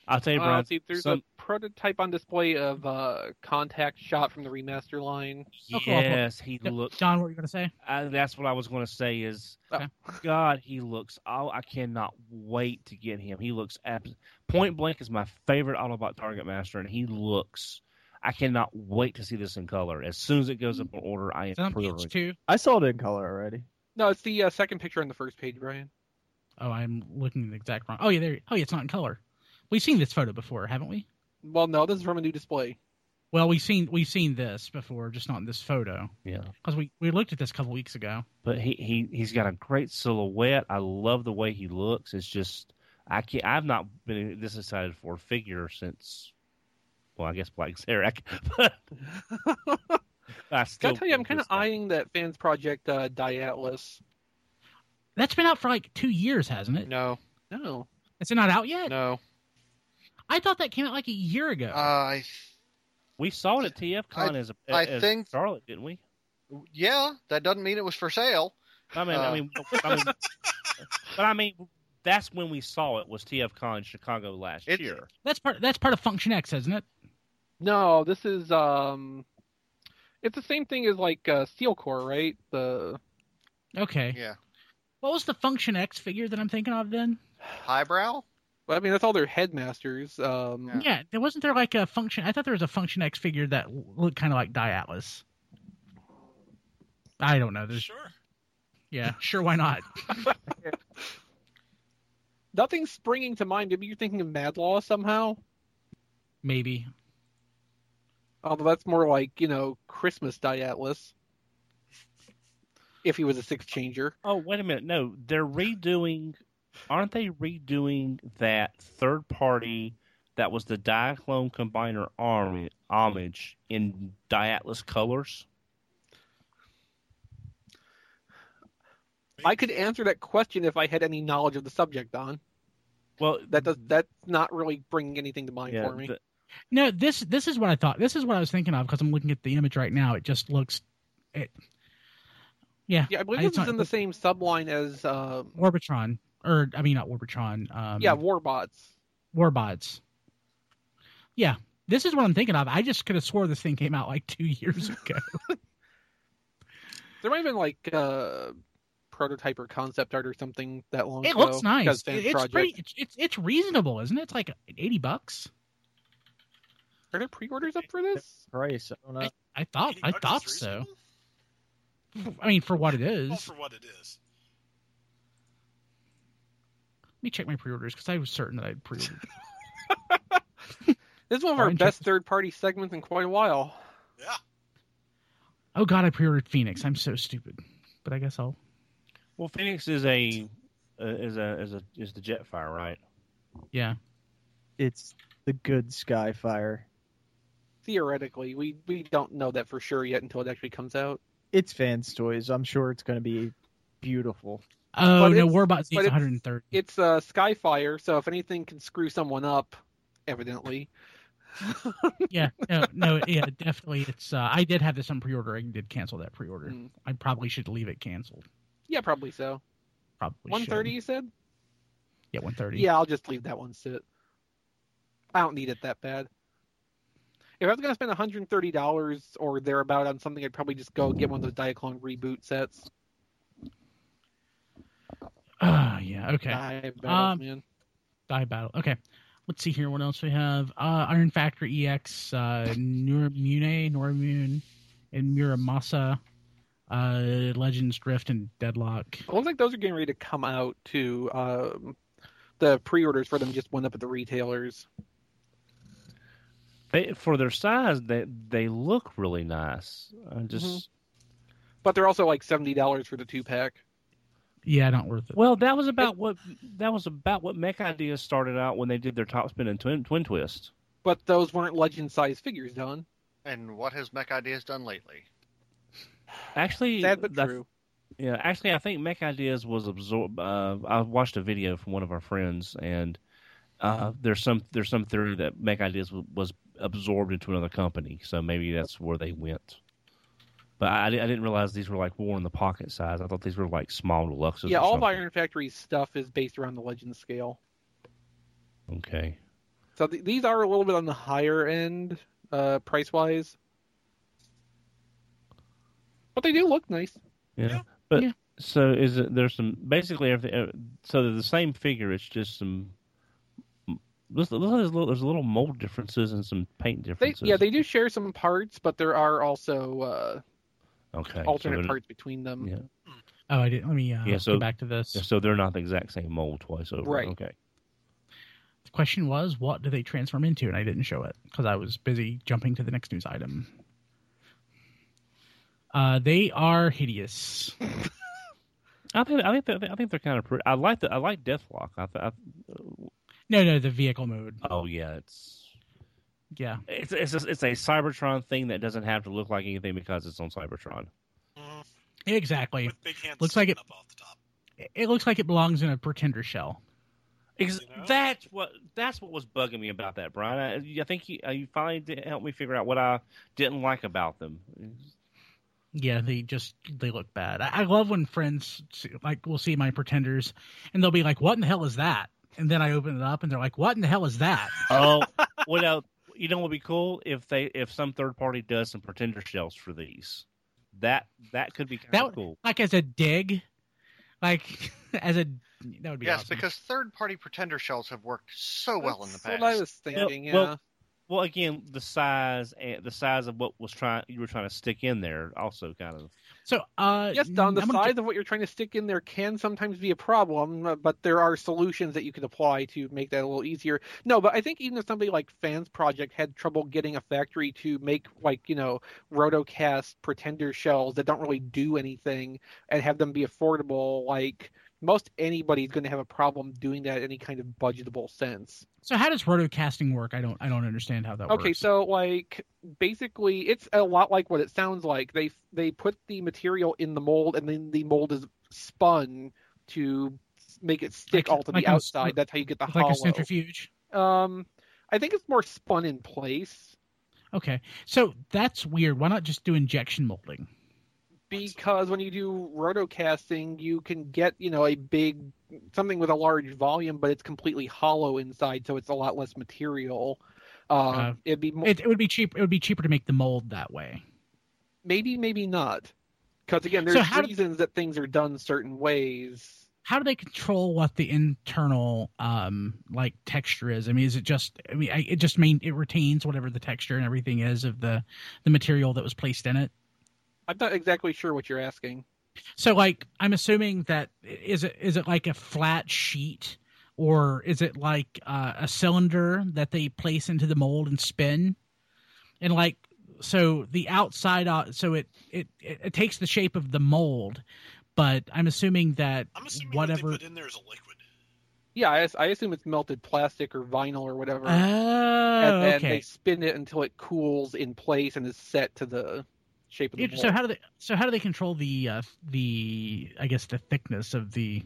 I'll tell you, Uh, Brian. let's see, there's some- a prototype on display of uh, Contact shot from the remaster line. Oh, cool. yes, he No, looks. John, what were you going to say? Uh, that's what I was going to say. Is Okay. God, he looks. Oh, I cannot wait to get him. He looks abs- point blank is my favorite Autobot Target Master, and he looks. I cannot wait to see this in color. As soon as it goes up on order, I Is it on am page pre-ordering. two? I saw it in color already. No, it's the uh, second picture on the first page, Brian. Oh, I'm looking at the exact wrong. Oh, yeah, there. Oh, yeah, it's not in color. We've seen this photo before, haven't we? Well, no, this is from a new display. Well, we've seen we've seen this before, just not in this photo. Yeah, Because we, we looked at this a couple weeks ago. but he he he's got a great silhouette. I love the way he looks. It's just I can't. I've not been this excited for a figure since. Well, I guess Black Zarek, but I still. Gotta tell you, I'm love kind of this guy. eyeing that Fans Project uh, Diatlas. That's been out for like two years, hasn't it? No, No. Is it not out yet? no. I thought that came out like a year ago. Uh, I We saw it at T F Con I- as a I as think- Charlotte, didn't we? yeah, that doesn't mean it was for sale. I mean, Uh. I mean, I mean, but I mean, that's when we saw it was T F Con Chicago last It- year. that's part that's part of Function X, isn't it? No, this is um, it's the same thing as like uh, Steel Core, right? The Okay. Yeah, What was the Function X figure that I'm thinking of then? highbrow. I mean that's all their headmasters. Um, Yeah. Yeah, there wasn't there like a Function. I thought there was a Function X figure that looked kind of like Diatlas. I don't know. There's, Sure. yeah, sure, why not? Nothing's springing to mind. Maybe you're thinking of Mad Law somehow. Maybe. Although that's more like you know Christmas Diatlas. If he was a six changer. Oh, wait a minute. No, they're redoing. Aren't they redoing that third party that was the Diaclone Combiner arm, homage in Diatlas colors? I could answer that question if I had any knowledge of the subject, Don. Well, That does that's not really bringing anything to mind yeah, for me. the- No, this this is what I thought. This is what I was thinking of because I'm looking at the image right now. It just looks, it. Yeah. yeah, I believe I- this it's is not- in the same subline as um, Orbitron, or I mean not Orbitron. Um, yeah, Warbots. Warbots. Yeah, this is what I'm thinking of. I just could have swore this thing came out like two years ago. There might have been like uh, prototype or concept art or something that long It ago. looks nice. because It- Fans it's Project. pretty. It's, it's it's reasonable, isn't it? It's like eighty bucks. Are there pre-orders up for this? Price. I don't know. I, I thought eighty I bucks thought is so. reasonable? I mean, for what it is. Well, for what it is. Let me check my pre-orders because I was certain that I'd pre-ordered. This is one of Oh, our best interesting. third-party segments in quite a while. Yeah. Oh God, I pre-ordered Phoenix. I'm so stupid, but I guess I'll. well, Phoenix is a uh, is a is a is the Jetfire, right? Yeah. It's the good Skyfire. Theoretically, we we don't know that for sure yet until it actually comes out. It's fans' toys. I'm sure it's going to be beautiful. Oh But no, it's- Warbots but needs it's- one hundred thirty. It's uh, Skyfire, so if anything can screw someone up, evidently. Yeah, no, no, yeah, definitely. It's. Uh, I did have this on pre-order. I did cancel that pre-order. Mm. I probably should leave it canceled. Yeah, probably so. Probably. one thirty, should. you said? Yeah, one thirty. Yeah, I'll just leave that one sit. I don't need it that bad. If I was going to spend one hundred thirty dollars or thereabout on something, I'd probably just go get one of those Diaclone reboot sets. Ah, yeah. Okay. Die battles, Um, man. Die battle. Okay. Let's see here. What else we have? Uh, Iron Factory E X, uh, Neuramune, Neuramune, and Muramasa, uh, Legends Drift, and Deadlock. It looks like those are getting ready to come out too. Um, the pre-orders for them just went up at the retailers. They for their size, they they look really nice. I just Mhm. But they're also like seventy dollars for the two-pack. Yeah, not worth it. well, that was about what that was about what Mech Ideas started out when they did their Top Spin and Twin Twin Twist. But those weren't legend-sized figures, Don. And what has Mech Ideas done lately? Actually, Sad but that- true. Yeah, actually, I think Mech Ideas was absorbed. Uh, I watched a video from one of our friends, and uh, there's some there's some theory that Mech Ideas was, was absorbed into another company, so maybe that's where they went. But I, I didn't realize these were like war in the pocket size. I thought these were like small deluxes. Yeah, or all of something. Iron Factory's stuff is based around the legend scale. Okay. So th- these are a little bit on the higher end, uh, price wise, but they do look nice. Yeah, Yeah. but Yeah. so is it? There's some basically everything. uh, So they're the same figure. It's just some. There's, there's, little, there's little mold differences and some paint They, differences. yeah, they do share some parts, but there are also uh, Okay. alternate so they're- parts between them. Yeah. Oh, I didn't. Let me uh, Yeah, so- go back to this. yeah. So they're not the exact same mold twice over. Right. Okay. The question was, what do they transform into? And I didn't show it because I was busy jumping to the next news item. Uh, they are hideous. I think I think they're, I think they're kind of pretty. I like the I like Deathlock. I, th- I No, no, the vehicle mode. oh yeah, it's Yeah. it's it's a, it's a Cybertron thing that doesn't have to look like anything because it's on Cybertron. Mhm. Exactly. With big hands Looks like sticking it- up off the top. It looks like it belongs in a Pretender shell. Ex- You know? That's what that's what was bugging me about that, Brian. I, I think you, uh, you finally did help me figure out what I didn't like about them. Yeah, they just they look bad. I, I love when friends see, like will see my Pretenders, and they'll be like, "What in the hell is that?" And then I open it up, and they're like, "What in the hell is that?" Oh, well, now, you know what would be cool if they if some third party does some Pretender shells for these. That that could be kind That of would- cool. Like as a dig, like as a that would be Yes, awesome. because third-party Pretender shells have worked so well in the That's past. what I was thinking. Well- yeah. Well, again, the size and the size of what was trying you were trying to stick in there also kind of. So, uh, Yes, Don, the I'm gonna size of what you're trying to stick in there can sometimes be a problem, uh, but there are solutions that you can apply to make that a little easier. No, but I think even if somebody like Fans Project had trouble getting a factory to make, like, you know, Rotocast Pretender shells that don't really do anything and have them be affordable, like, most anybody's going to have a problem doing that in any kind of budgetable sense. So how does rotocasting work? I don't I don't understand how that works. Okay, so like basically, it's a lot like what it sounds like. They they put the material in the mold, and then the mold is spun to make it stick Like- all to like the a- outside. That's how you get the It's hollow. like a centrifuge. Um, I think it's more spun in place Okay, so that's weird. Why not just do injection molding? because when you do rotocasting, you can get, you know, a big something with a large volume, but it's completely hollow inside, so it's a lot less material. Uh, Uh, it'd be more, It, it would be cheap. It would be cheaper to make the mold that way. maybe, maybe not. Because again, So there's how do- reasons that things are done certain ways. How do they control what the internal um like texture is? I mean, is it just? I mean, I, it just mean it retains whatever the texture and everything is of the the material that was placed in it. I'm not exactly sure what you're asking. So, like, I'm assuming that is it is it like a flat sheet, or is it like uh, a cylinder that they place into the mold and spin, and like so the outside, uh, so it, it it it takes the shape of the mold, but I'm assuming that I'm assuming whatever. what they put in there is a liquid. Yeah, I, I assume it's melted plastic or vinyl or whatever, Oh, and then okay. they spin it until it cools in place and is set to the shape of the It- mold. so how do they so how do they control the uh, the I guess the thickness of the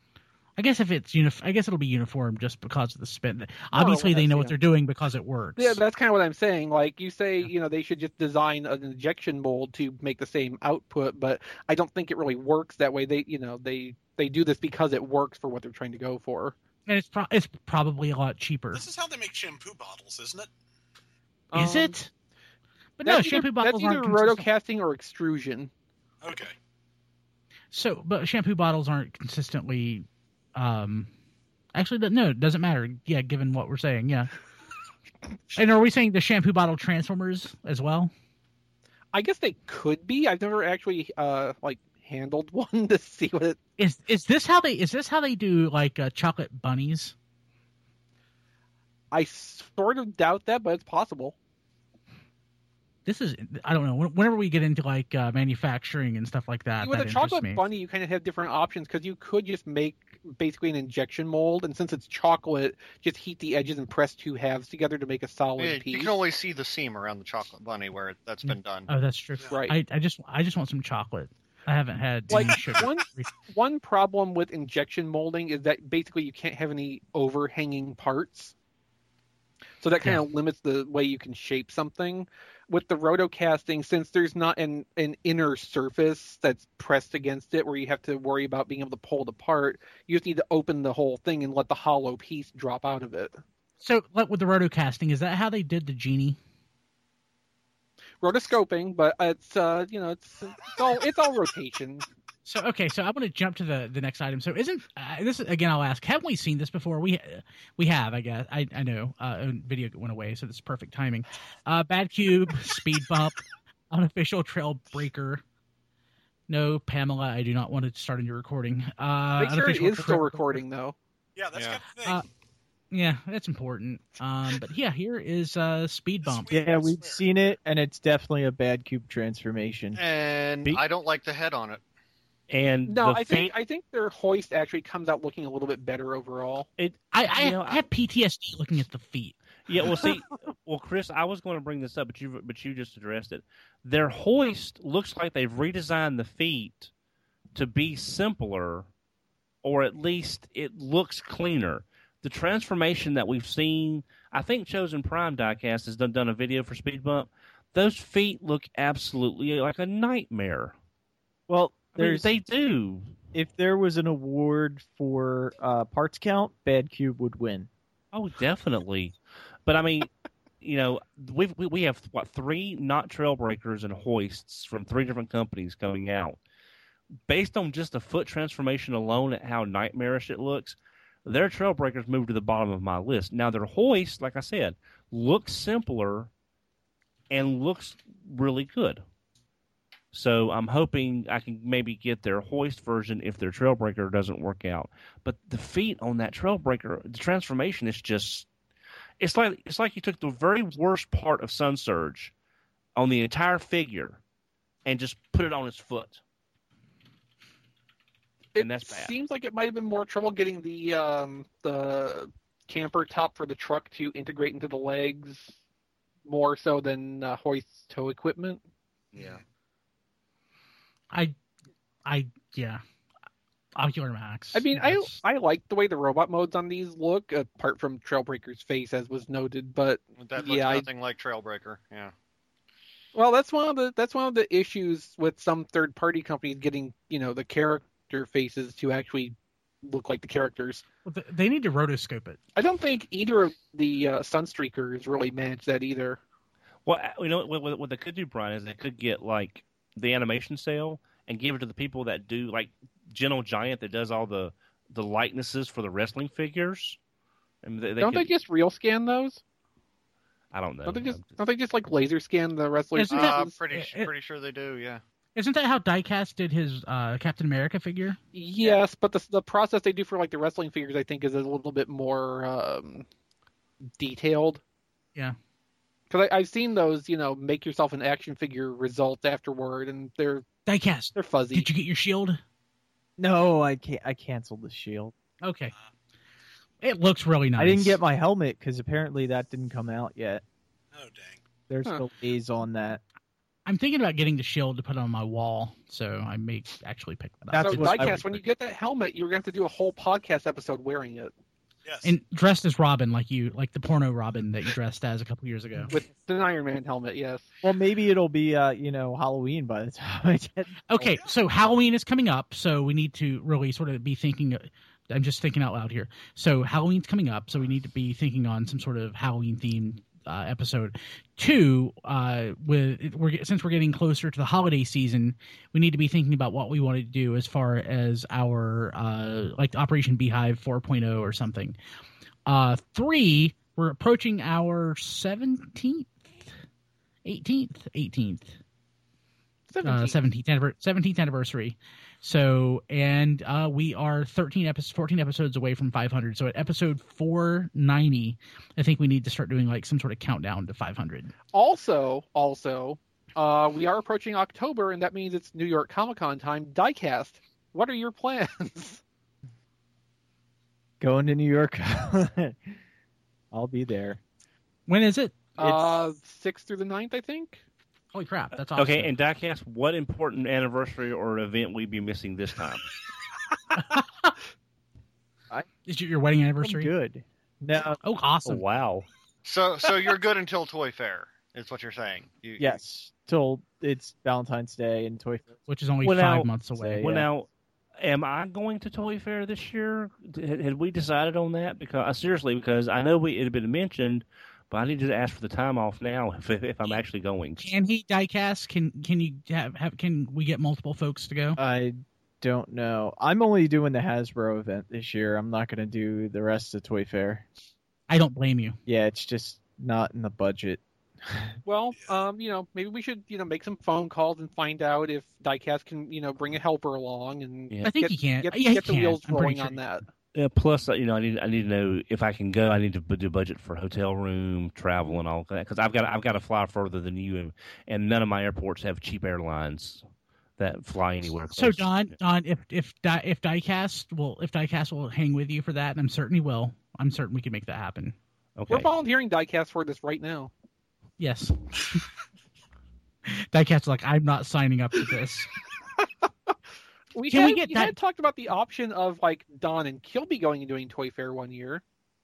I guess if it's unif- I guess it'll be uniform just because of the spin. Obviously, they less, know yeah. what they're doing because it works. Yeah, that's kind of what I'm saying. Like you say, you know, they should just design an injection mold to make the same output, but I don't think it really works that way. They, you know, they they do this because it works for what they're trying to go for. and it's pro- it's probably a lot cheaper. This is how they make shampoo bottles, isn't it? Is Um, it? But no, That's shampoo either, bottles that's either aren't consistent. rotocasting or extrusion. Okay. So, but shampoo bottles aren't consistently. Um, actually, that- no, it doesn't matter. Yeah, given what we're saying, yeah. And are we saying the shampoo bottle transformers as well? I guess they could be. I've never actually uh like handled one to see what it. Is is this how they is this how they do like uh, chocolate bunnies? I sort of doubt that, but it's possible. This is I don't know. Whenever we get into like uh, manufacturing and stuff like that, With that a interests chocolate me. bunny, you kind of have different options because you could just make basically an injection mold, and since it's chocolate, just heat the edges and press two halves together to make a solid Yeah, piece. you can always see the seam around the chocolate bunny where that's been done. Oh, that's true. Right. I, I just I just want some chocolate. I haven't had Like, any sugar. one- One problem with injection molding is that basically you can't have any overhanging parts. So that kind of limits the way you can shape something. With the rotocasting, since there's not an, an inner surface that's pressed against it where you have to worry about being able to pull it apart, you just need to open the whole thing and let the hollow piece drop out of it. So, like with the rotocasting, is that how they did the genie? Rotoscoping, but it's uh, you know, it's it's all it's all rotation. So okay, so I want to jump to the, the next item. So isn't uh, this again? I'll ask. Haven't we seen this before? We we have, I guess. I I know. Uh, video went away, so this is perfect timing. Uh, Bad Cube, Speed Bump, Unofficial Trail Breaker. No, Pamela, I do not want to start a new recording. Uh, Make sure it is still recording, though. Yeah, that's Yeah. kind of thing. Uh, yeah, that's important. Um, but yeah, here is uh, Speed Bump. Sweet. Yeah, we've seen it, and it's definitely a Bad Cube transformation. And Be- I don't like the head on it. And No, the I feet, think I think their hoist actually comes out looking a little bit better overall. it, I I, you know, I have P T S D looking at the feet. yeah. Well, see, well, Chris, I was going to bring this up, but you but you just addressed it. Their hoist looks like they've redesigned the feet to be simpler, or at least it looks cleaner. The transformation that we've seen, I think Chosen Prime Diecast has done, done a video for Speed Bump. Those feet look absolutely like a nightmare. Well, I mean, there's they do. if there was an award for uh, parts count, Bad Cube would win. Oh, definitely. But I mean, you know, we've, we we have what three not Trailbreakers and hoists from three different companies coming out. Based on just the foot transformation alone, at how nightmarish it looks, their Trailbreakers moved to the bottom of my list. Now their hoist, like I said, looks simpler and looks really good. So I'm hoping I can maybe get their hoist version if their Trailbreaker doesn't work out. But the feet on that Trailbreaker, the transformation is just it's like it's like you took the very worst part of Sun Surge on the entire figure and just put it on his foot. It And that's bad. seems like it might have been more trouble getting the um, the camper top for the truck to integrate into the legs more so than uh, hoist tow equipment. Yeah. I, I yeah, Ocular Max. I mean, I That's- I like the way the robot modes on these look, apart from Trailbreaker's face, as was noted. But That looks yeah, I, nothing like Trailbreaker. Yeah. well, that's one of the that's one of the issues with some third party companies getting you know the character faces to actually look like the characters. well, th- they need to rotoscope it. I don't think either of the uh, Sunstreakers really managed that either. Well, you know what, what, what they could do, Brian, is they could get like the animation sale and give it to the people that do like Gentle Giant that does all the the likenesses for the wrestling figures. And they, they don't could, they just real scan those? I don't know. Don't they just don't they just like laser scan the wrestlers' Isn't that- Uh, I'm faces? pretty it- pretty sure they do. Yeah. Isn't that how Diecast did his uh, Captain America figure? Yes, but the the process they do for like the wrestling figures, I think, is a little bit more um, detailed. Yeah. Because I've seen those, you know, make yourself an action figure result afterward, and they're Diecast, they're fuzzy. did you get your shield? No, I can't. I canceled the shield. Okay. It looks really nice. I didn't get my helmet because apparently that didn't come out yet. Oh dang. There's Huh. delays on that. I'm thinking about getting the shield to put on my wall, so I may actually pick that up. That's so, what I Diecast, would- when you get that helmet, you're going to have to do a whole podcast episode wearing it Yes. And dressed as Robin, like you, like the porno Robin that you dressed as a couple years ago. with an Iron Man helmet. Yes. Well, maybe it'll be, uh, you know, Halloween by the time I get. Okay, so Halloween is coming up, so we need to really sort of be thinking. I'm just thinking out loud here. So Halloween's coming up, so we need to be thinking on some sort of Halloween themed uh, episode. Two, uh, with we're since we're getting closer to the holiday season, we need to be thinking about what we want to do as far as our uh, like Operation Beehive four point oh or something. Uh, three, we're approaching our seventeenth, eighteenth, eighteenth. Uh, seventeenth, anniver- seventeenth anniversary. So, and uh, we are thirteen episodes, fourteen episodes away from five hundred. So at episode four ninety, I think we need to start doing like some sort of countdown to five hundred. Also, also, uh, we are approaching October, and that means it's New York Comic Con time. Diecast, what are your plans? Going to New York. I'll be there. When is it? Uh, sixth through the ninth, I think. Holy crap, that's awesome. Okay, and Diecast, what important anniversary or event will you be missing this time? Is it your wedding I'm anniversary? good. No, Oh, Oh, awesome. wow. So so you're good until Toy Fair. Is what you're saying? You, yes, till it's Valentine's Day and Toy Fair. Which is only Well, five now- months away. Say, Well, Yeah. now, am I going to Toy Fair this year? Had, had we decided on that? Because uh, seriously, because I know we it had been mentioned, but I need to ask for the time off now if if I'm actually going. Can he diecast? Can can you have, have can we get multiple folks to go? I don't know. I'm only doing the Hasbro event this year. I'm not going to do the rest of Toy Fair. I don't blame you. Yeah, it's just not in the budget. Well, um, you know, maybe we should, you know, make some phone calls and find out if Diecast can, you know, bring a helper along and Yeah. I think get, he can. get, Yeah, he get the can. wheels I'm pretty rolling sure on he that. Uh, plus, uh, you know, I need I need to know if I can go. I need to b- do budget for hotel room, travel, and all that because I've got I've got to fly further than you, and, and none of my airports have cheap airlines that fly anywhere. So close. Don, Don, if if Di- if Diecast will if Diecast will hang with you for that, and I'm certain he will. I'm certain we can make that happen. Okay. We're volunteering Diecast for this right now. Yes. Diecast's like, I'm not signing up for this. We Can had, we get we that- had talked about the option of like Don and Kilby going and doing Toy Fair one year.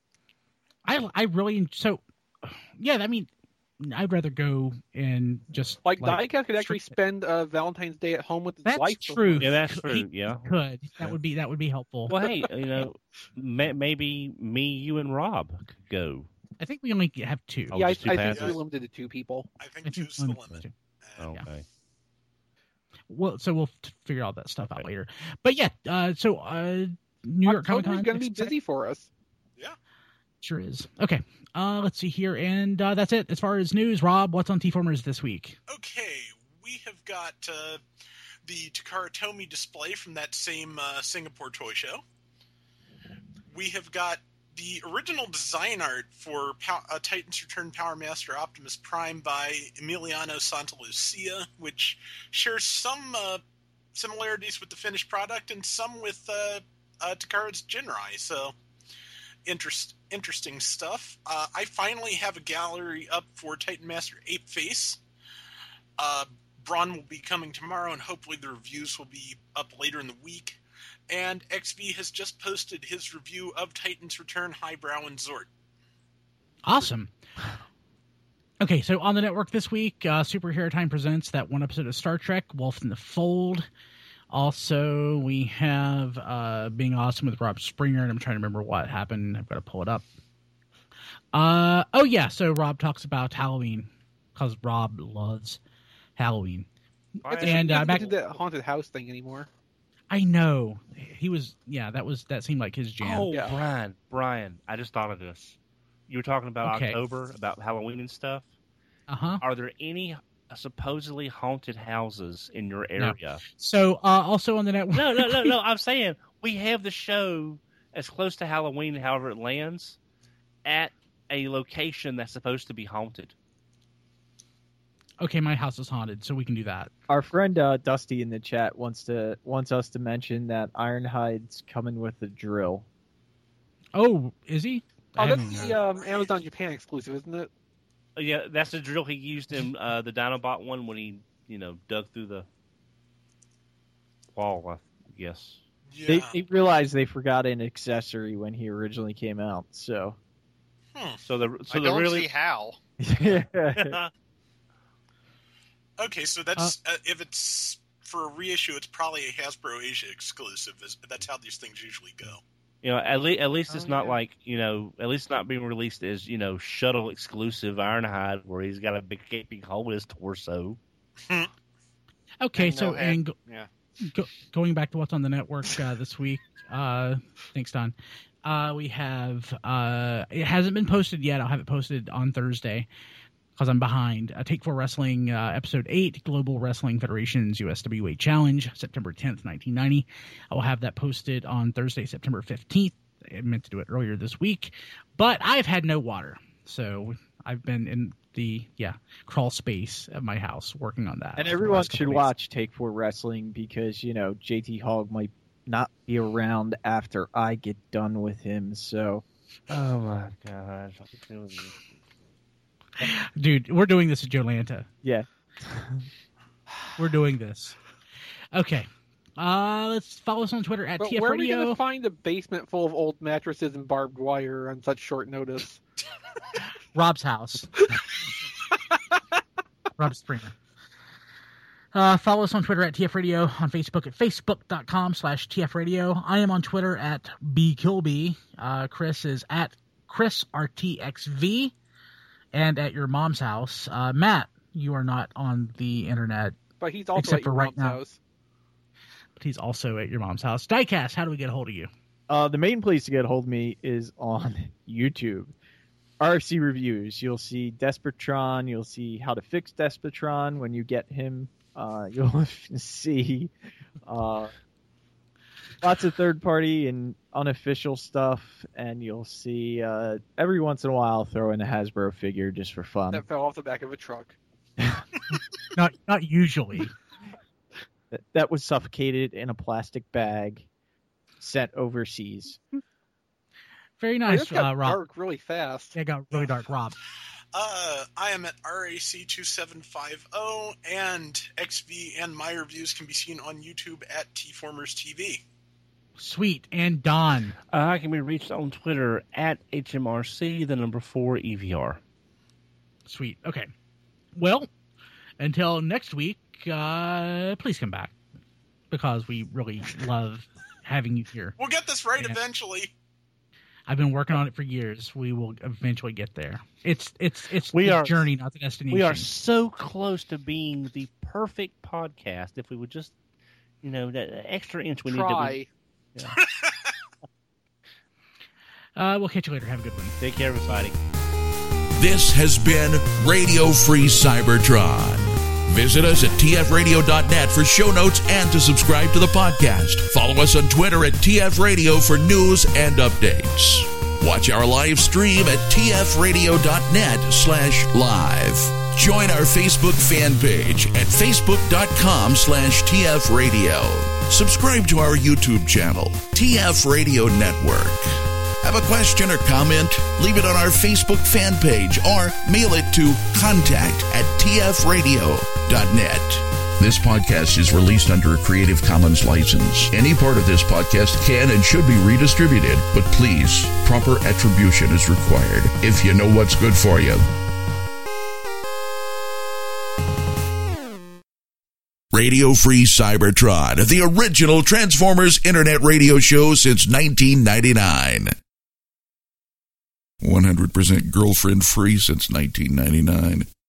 I I really so yeah. I mean, I'd rather go and just Like, like Diecast could actually straight- spend uh, Valentine's Day at home with his That's wife. true. Yeah, that's He- true. Yeah. could that Yeah. would be that would be helpful. Well, hey, you know, may, maybe me, you, and Rob could go. I think we only have two. Oh, Yeah, I, I just two think passes? we're limited to two people. I I think think two's the one- limit. two. Uh, Okay. Well, so we'll t- figure all that stuff out Right. later. But yeah, uh, so uh, New York Comic October's Con going to be busy for us. Sure is. Okay, uh, let's see here, and uh, that's it as far as news. Rob, what's on T-Formers this week? Okay, we have got uh, the Takara Tomy display from that same uh, Singapore toy show. We have got the original design art for Pow- uh, Titan's Return Power Master Optimus Prime by Emiliano Santalucia, which shares some uh, similarities with the finished product and some with uh, uh, Takara's Jinrai. So, interest, interesting stuff. Uh, I finally have a gallery up for Titan Master Ape Face. Uh, Braun will be coming tomorrow, and hopefully the reviews will be up later in the week. And X V has just posted his review of Titan's Return, Highbrow, and Zort. Awesome. Okay, so on the network this week, uh, Superhero Time presents that one episode of Star Trek, Wolf in the Fold. Also, we have uh, Being Awesome with Rob Springer, and I'm trying to remember what happened. I've got to pull it up. Uh, oh, yeah, so Rob talks about Halloween, because Rob loves Halloween. It's And, he uh, doesn't back- do the haunted house thing anymore. I know. He was, yeah, that was that seemed like his jam. Oh, Yeah. Brian, Brian, I just thought of this. You were talking about Okay. October, about Halloween and stuff. Uh-huh. Are there any supposedly haunted houses in your area? So, uh, also on the network. No, no, no, no. I'm saying we have the show as close to Halloween, however it lands, at a location that's supposed to be haunted. Okay, my house is haunted, so we can do that. Our friend uh, Dusty in the chat wants to wants us to mention that Ironhide's coming with a drill. Oh, is he? I Oh, haven't that's even the heard. um, Amazon Japan exclusive, isn't it? Uh, Yeah, that's the drill he used in uh, the Dinobot one when he, you know, dug through the wall, I guess. Yeah. They, they realized they forgot an accessory when he originally came out. So Hmm. So the so I the don't really see how. Okay, so that's uh, if it's for a reissue, it's probably a Hasbro Asia exclusive. Is That's how these things usually go. you know at least at least it's Oh, not yeah. like you know at least not being released as you know shuttle exclusive Ironhide where he's got a big gaping hole in his torso. Okay, And so no head. and go, Yeah. go, going back to what's on the network uh, this week. Uh, thanks, Don. Uh, we have uh, it hasn't been posted yet. I'll have it posted on Thursday because I'm behind. Uh, Take Four Wrestling uh, Episode Eight, Global Wrestling Federation's U S W A Challenge, September tenth, nineteen ninety. I will have that posted on Thursday, September fifteenth. I meant to do it earlier this week, but I've had no water, so I've been in the yeah crawl space of my house working on that. and for the everyone last couple should weeks. watch Take Four Wrestling because you know J T Hogg might not be around after I get done with him. So Oh my gosh! Dude, we're doing this at Jolanta. yeah, We're doing this. Okay. Uh, let's follow us on Twitter at But T F where are we going Radio. to find a basement full of old mattresses and barbed wire on such short notice? Rob's house. Rob Springer. Uh, follow us on Twitter at T F Radio, on Facebook at facebook.com slash TFRadio. I am on Twitter at BKilby. Uh, Chris is at ChrisRTXV and at your mom's house. Uh, Matt, you are not on the internet. But he's also except at your for right mom's now. house. But he's also at your mom's house. Diecast, how do we get a hold of you? Uh, the main place to get a hold of me is on YouTube. R F C Reviews. You'll see Despotron. You'll see how to fix Despotron when you get him. Uh, you'll see uh, lots of third-party and unofficial stuff, and you'll see uh, every once in a while I'll throw in a Hasbro figure just for fun. That fell off the back of a truck. Not not usually. That, that was suffocated in a plastic bag, sent overseas. Very Hey, nice, this got uh, Rob. dark really fast. It got really dark, Rob. Uh, I am at R A C two seven five zero, and X V and my reviews can be seen on YouTube at T-Formers T V. Sweet. And Don. Uh, I can be reached on Twitter at H M R C, the number four E V R. Sweet. Okay. Well, until next week, uh, please come back, because we really love having you here. We'll get this right Yeah. eventually. I've been working on it for years. We will eventually get there. It's it's it's We the are- journey, not the destination. We are so close to being the perfect podcast. If we would just, you know, that extra inch we Try. need to. Uh, we'll catch you later. Have a good one. Take care, everybody. This has been Radio Free Cybertron. Visit us at T F radio dot net for show notes and to subscribe to the podcast. Follow us on Twitter at T F Radio for news and updates. Watch our live stream at T F radio dot net slash live. Join our Facebook fan page at facebook.com slash TFRadio. Subscribe to our YouTube channel, T F Radio Network. Have a question or comment? Leave it on our Facebook fan page or mail it to contact at T F radio dot net. This podcast is released under a Creative Commons license. Any part of this podcast can and should be redistributed, but please, proper attribution is required if you know what's good for you. Radio Free Cybertron, the original Transformers Internet radio show since nineteen ninety-nine. one hundred percent girlfriend free since nineteen ninety-nine.